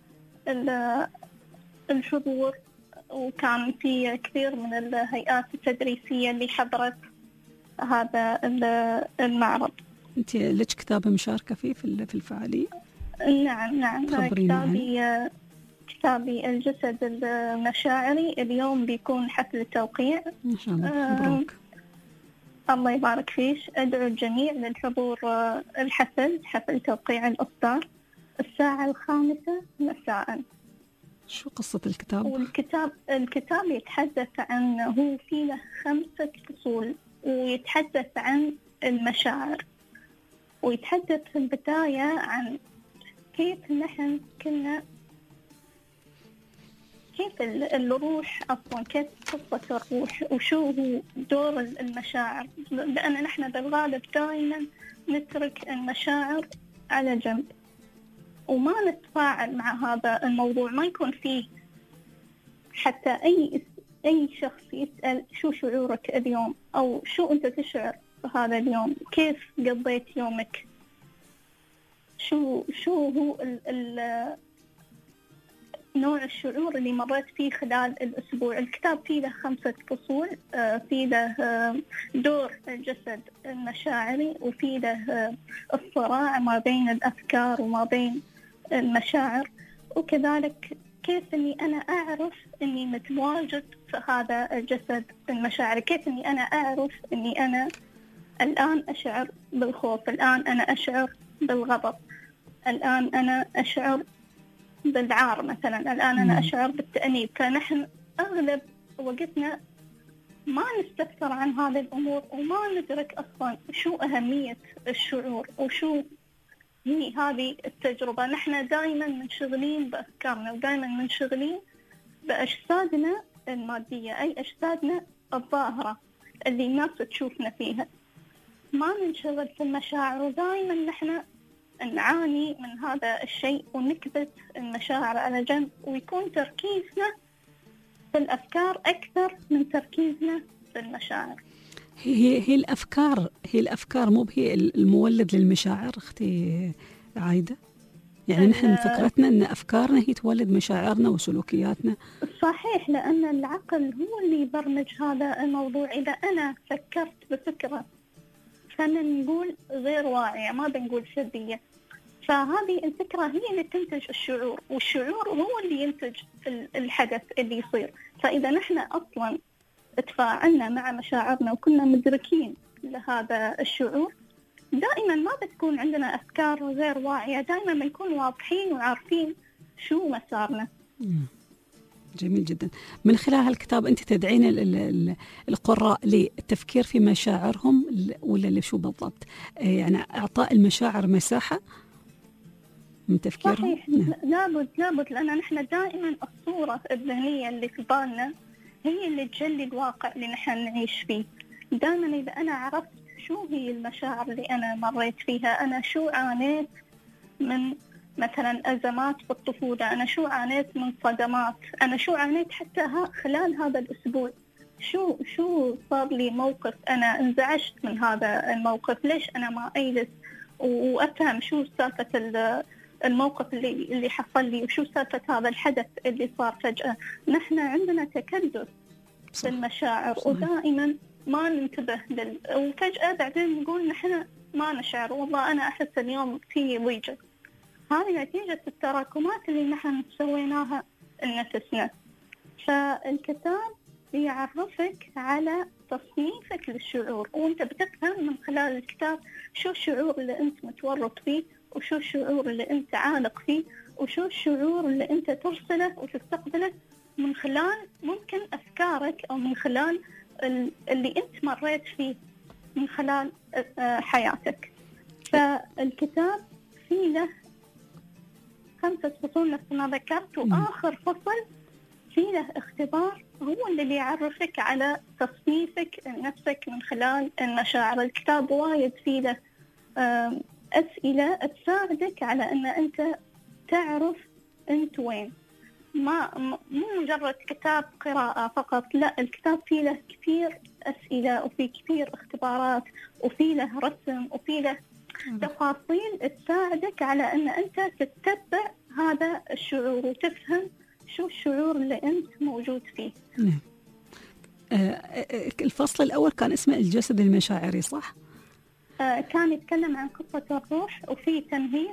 ال الحضور، وكان فيه كثير من الهيئات التدريسية اللي حضرت هذا المعرض. أنت لك كتاب مشاركة فيه في الفعالية؟ نعم نعم. كتابي كتابي الجسد المشاعري اليوم بيكون حفل توقيع. ما شاء الله مبروك. آه الله يبارك فيش. أدعو الجميع للحضور الحفل حفل توقيع الإصدار الساعة الخامسة مساء. شو قصة الكتاب؟ والكتاب الكتاب يتحدث عن هو فيه له خمسة فصول، ويتحدث عن المشاعر، ويتحدث في البداية عن كيف نحن كنا كيف الروح أصلا، كيف قصة الروح وشو هو دور المشاعر، لأن نحن بالغالب دائما نترك المشاعر على جنب وما نتفاعل مع هذا الموضوع. ما يكون فيه حتى أي أي شخص يسأل شو شعورك اليوم، أو شو أنت تشعر بهذا اليوم، كيف قضيت يومك، شو شو هو ال ال نوع الشعور اللي مريت فيه خلال الأسبوع. الكتاب فيه له خمسة فصول، فيه له دور الجسد المشاعري، وفيه له الصراع ما بين الأفكار وما بين المشاعر، وكذلك كيف أني أنا أعرف أني متواجد في هذا الجسد المشاعري، كيف أني أنا أعرف أني أنا الآن أشعر بالخوف، الآن أنا أشعر بالغضب، الآن أنا أشعر بالعار مثلا، الآن أنا أشعر بالتأنيب. فنحن أغلب وقتنا ما نستفسر عن هذه الأمور وما ندرك أصلا شو أهمية الشعور وشو هي هذه التجربة. نحن دائما منشغلين بأفكارنا ودائما منشغلين بأجسادنا المادية، أي أجسادنا الظاهرة اللي الناس تشوفنا فيها، ما ننشغل في المشاعر. ودائما نحن نعاني من هذا الشيء ونكبت المشاعر على جنب، ويكون تركيزنا في الأفكار أكثر من تركيزنا في المشاعر. هي هي الأفكار هي الأفكار مو هي المولد للمشاعر أختي عايدة؟ يعني نحن فكرتنا أن أفكارنا هي تولد مشاعرنا وسلوكياتنا. صحيح، لأن العقل هو اللي يبرمج هذا الموضوع. إذا أنا فكرت بفكرة خلينا نقول غير واعية، ما بنقول سلبية، فهذه الفكرة هي اللي تنتج الشعور، والشعور هو اللي ينتج الحدث اللي يصير. فإذا نحن أصلا تفاعلنا مع مشاعرنا وكنا مدركين لهذا الشعور، دائما ما بتكون عندنا أفكار غير واعية، دائما بنكون واضحين وعارفين شو مسارنا. جميل جدا. من خلال هالكتاب أنت تدعين القراء للتفكير في مشاعرهم ولا لشو بالضبط؟ يعني أعطاء المشاعر مساحة من تفكيرهم؟ صحيح. نعم. لابد لابد لأن نحن دائما الصورة الذهنية اللي في بالنا هي اللي تجلي الواقع اللي نحن نعيش فيه. دائما إذا أنا عرفت شو هي المشاعر اللي أنا مريت فيها، أنا شو عانيت من مثلا أزمات في الطفولة، أنا شو عانيت من صدمات، أنا شو عانيت حتى خلال هذا الأسبوع، شو شو صار لي موقف أنا انزعجت من هذا الموقف، ليش أنا ما أجلس وأفهم شو سالفة الموقف اللي اللي حصل لي وشو سالفة هذا الحدث اللي صار فجأة. نحن عندنا تكدس في المشاعر ودائما ما ننتبه لل... وفجأة بعدين نقول نحن ما نشعر، والله أنا أحس اليوم في ضيجة. هذه نتيجة التراكمات اللي نحن سويناها لنفسنا. فالكتاب بيعرفك على تصنيفك للشعور، وانت بتفهم من خلال الكتاب شو الشعور اللي انت متورط فيه، وشو الشعور اللي انت عالق فيه، وشو الشعور اللي انت ترسله وتستقبله من خلال ممكن أفكارك أو من خلال اللي انت مريت فيه من خلال حياتك. فالكتاب فيه له خمسة فصول نفس ما ذكرت، وآخر فصل فيه له اختبار هو اللي يعرفك على تصنيفك نفسك من خلال المشاعر. الكتاب وايد فيه له أسئلة تساعدك على أن أنت تعرف أنت وين. ما مو مجرد كتاب قراءة فقط، لا، الكتاب فيه له كثير أسئلة وفيه كثير اختبارات وفيه له رسم وفيه له تفاصيل تساعدك على أن أنت تتبع هذا الشعور وتفهم شو الشعور اللي أنت موجود فيه. نعم. الفصل الأول كان اسمه الجسد المشاعري، صح؟ كان يتكلم عن قصة الروح، وفي تمهيد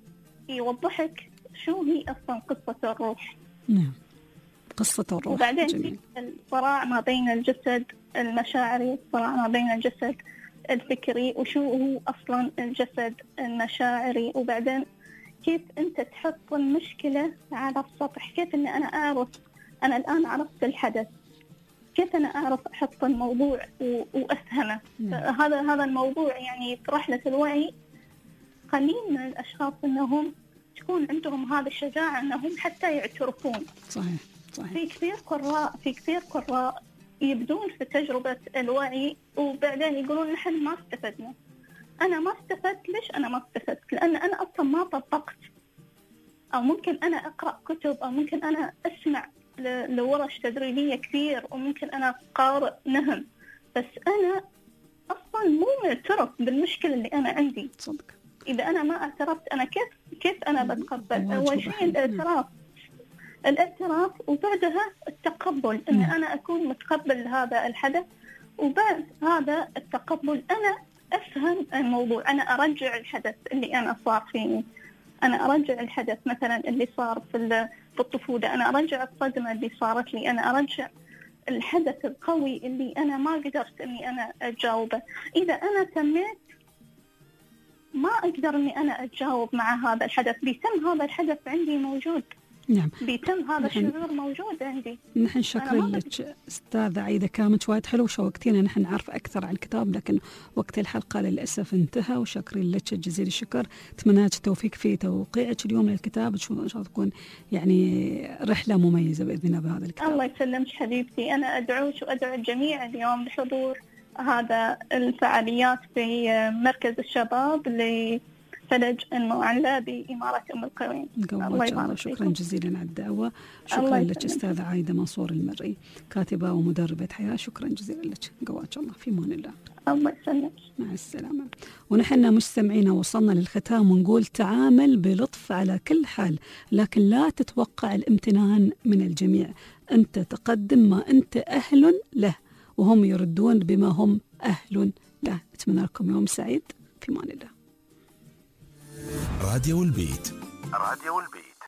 يوضحك شو هي أصلا قصة الروح. نعم، قصة الروح. وبعدين في الصراع ما بين الجسد المشاعري والصراع ما بين الجسد الفكري، وشو هو أصلا الجسد المشاعري، وبعدين كيف أنت تحط المشكلة على السطح. كيف أن أنا أعرف أنا الآن عرفت الحدث، كيف أنا أعرف أحط الموضوع وأفهمه. هذا هذا الموضوع يعني في رحلة الوعي قليل من الأشخاص أنهم تكون عندهم هذه الشجاعة أنهم حتى يعترفون. صحيح صحيح. في كثير قراء في كثير قراء يبدون في تجربة الوعي وبعدين يقولون نحن ما استفدنا. أنا ما استفدت. ليش أنا ما استفدت؟ لأن أنا أصلا ما طبقت، أو ممكن أنا أقرأ كتب، أو ممكن أنا أسمع لورش تدريبية كثير، وممكن أنا قارئ نهم، بس أنا أصلا مو معترف بالمشكلة اللي أنا عندي. صدق. إذا أنا ما اعترفت أنا كيف كيف أنا بتقبل؟ أول شيء الاعتراف الاعتراف وبعدها التقبل، أن أنا أكون متقبل هذا الحدث، وبعد هذا التقبل أنا أفهم الموضوع. أنا أرجع الحدث اللي أنا صار فيني، أنا أرجع الحدث مثلا اللي صار في في الطفولة، أنا أرجع الصدمة اللي صارت لي، أنا أرجع الحدث القوي اللي أنا ما قدرت إني أنا أتجاوبه. إذا أنا تميت ما أقدر إني أنا أتجاوب مع هذا الحدث، بيتم هذا الحدث عندي موجود. نعم. بيتم هذا الشعور موجود عندي. نحن شكرا لك أستاذة عايدة، كانت وايد حلو وشوقتينا نحن نعرف أكثر عن الكتاب، لكن وقت الحلقة للأسف انتهى، وشكرا لك جزيل الشكر. أتمنى لك التوفيق في توقيعك اليوم للكتاب، إن شاء الله تكون يعني رحلة مميزة بإذن الله بهذا الكتاب. الله يسلمك حبيبتي، أنا أدعوك وأدعو الجميع اليوم لحضور هذا الفعاليات في مركز الشباب فلج المعلى بإمارة أم القوين. الله يبارك. شكرا جزيلا على الدعوة. شكرا لك أستاذة عايدة منصور المري، كاتبة ومدربة حياة. شكرا جزيلا لك، قواك الله، في مان الله. الله يسلمك. مع السلامة. ونحن مستمعينا وصلنا للختام ونقول تعامل بلطف على كل حال، لكن لا تتوقع الامتنان من الجميع. أنت تقدم ما أنت أهل له، وهم يردون بما هم أهل له. أتمنى لكم يوم سعيد، في مان الله. راديو البيت. راديو البيت.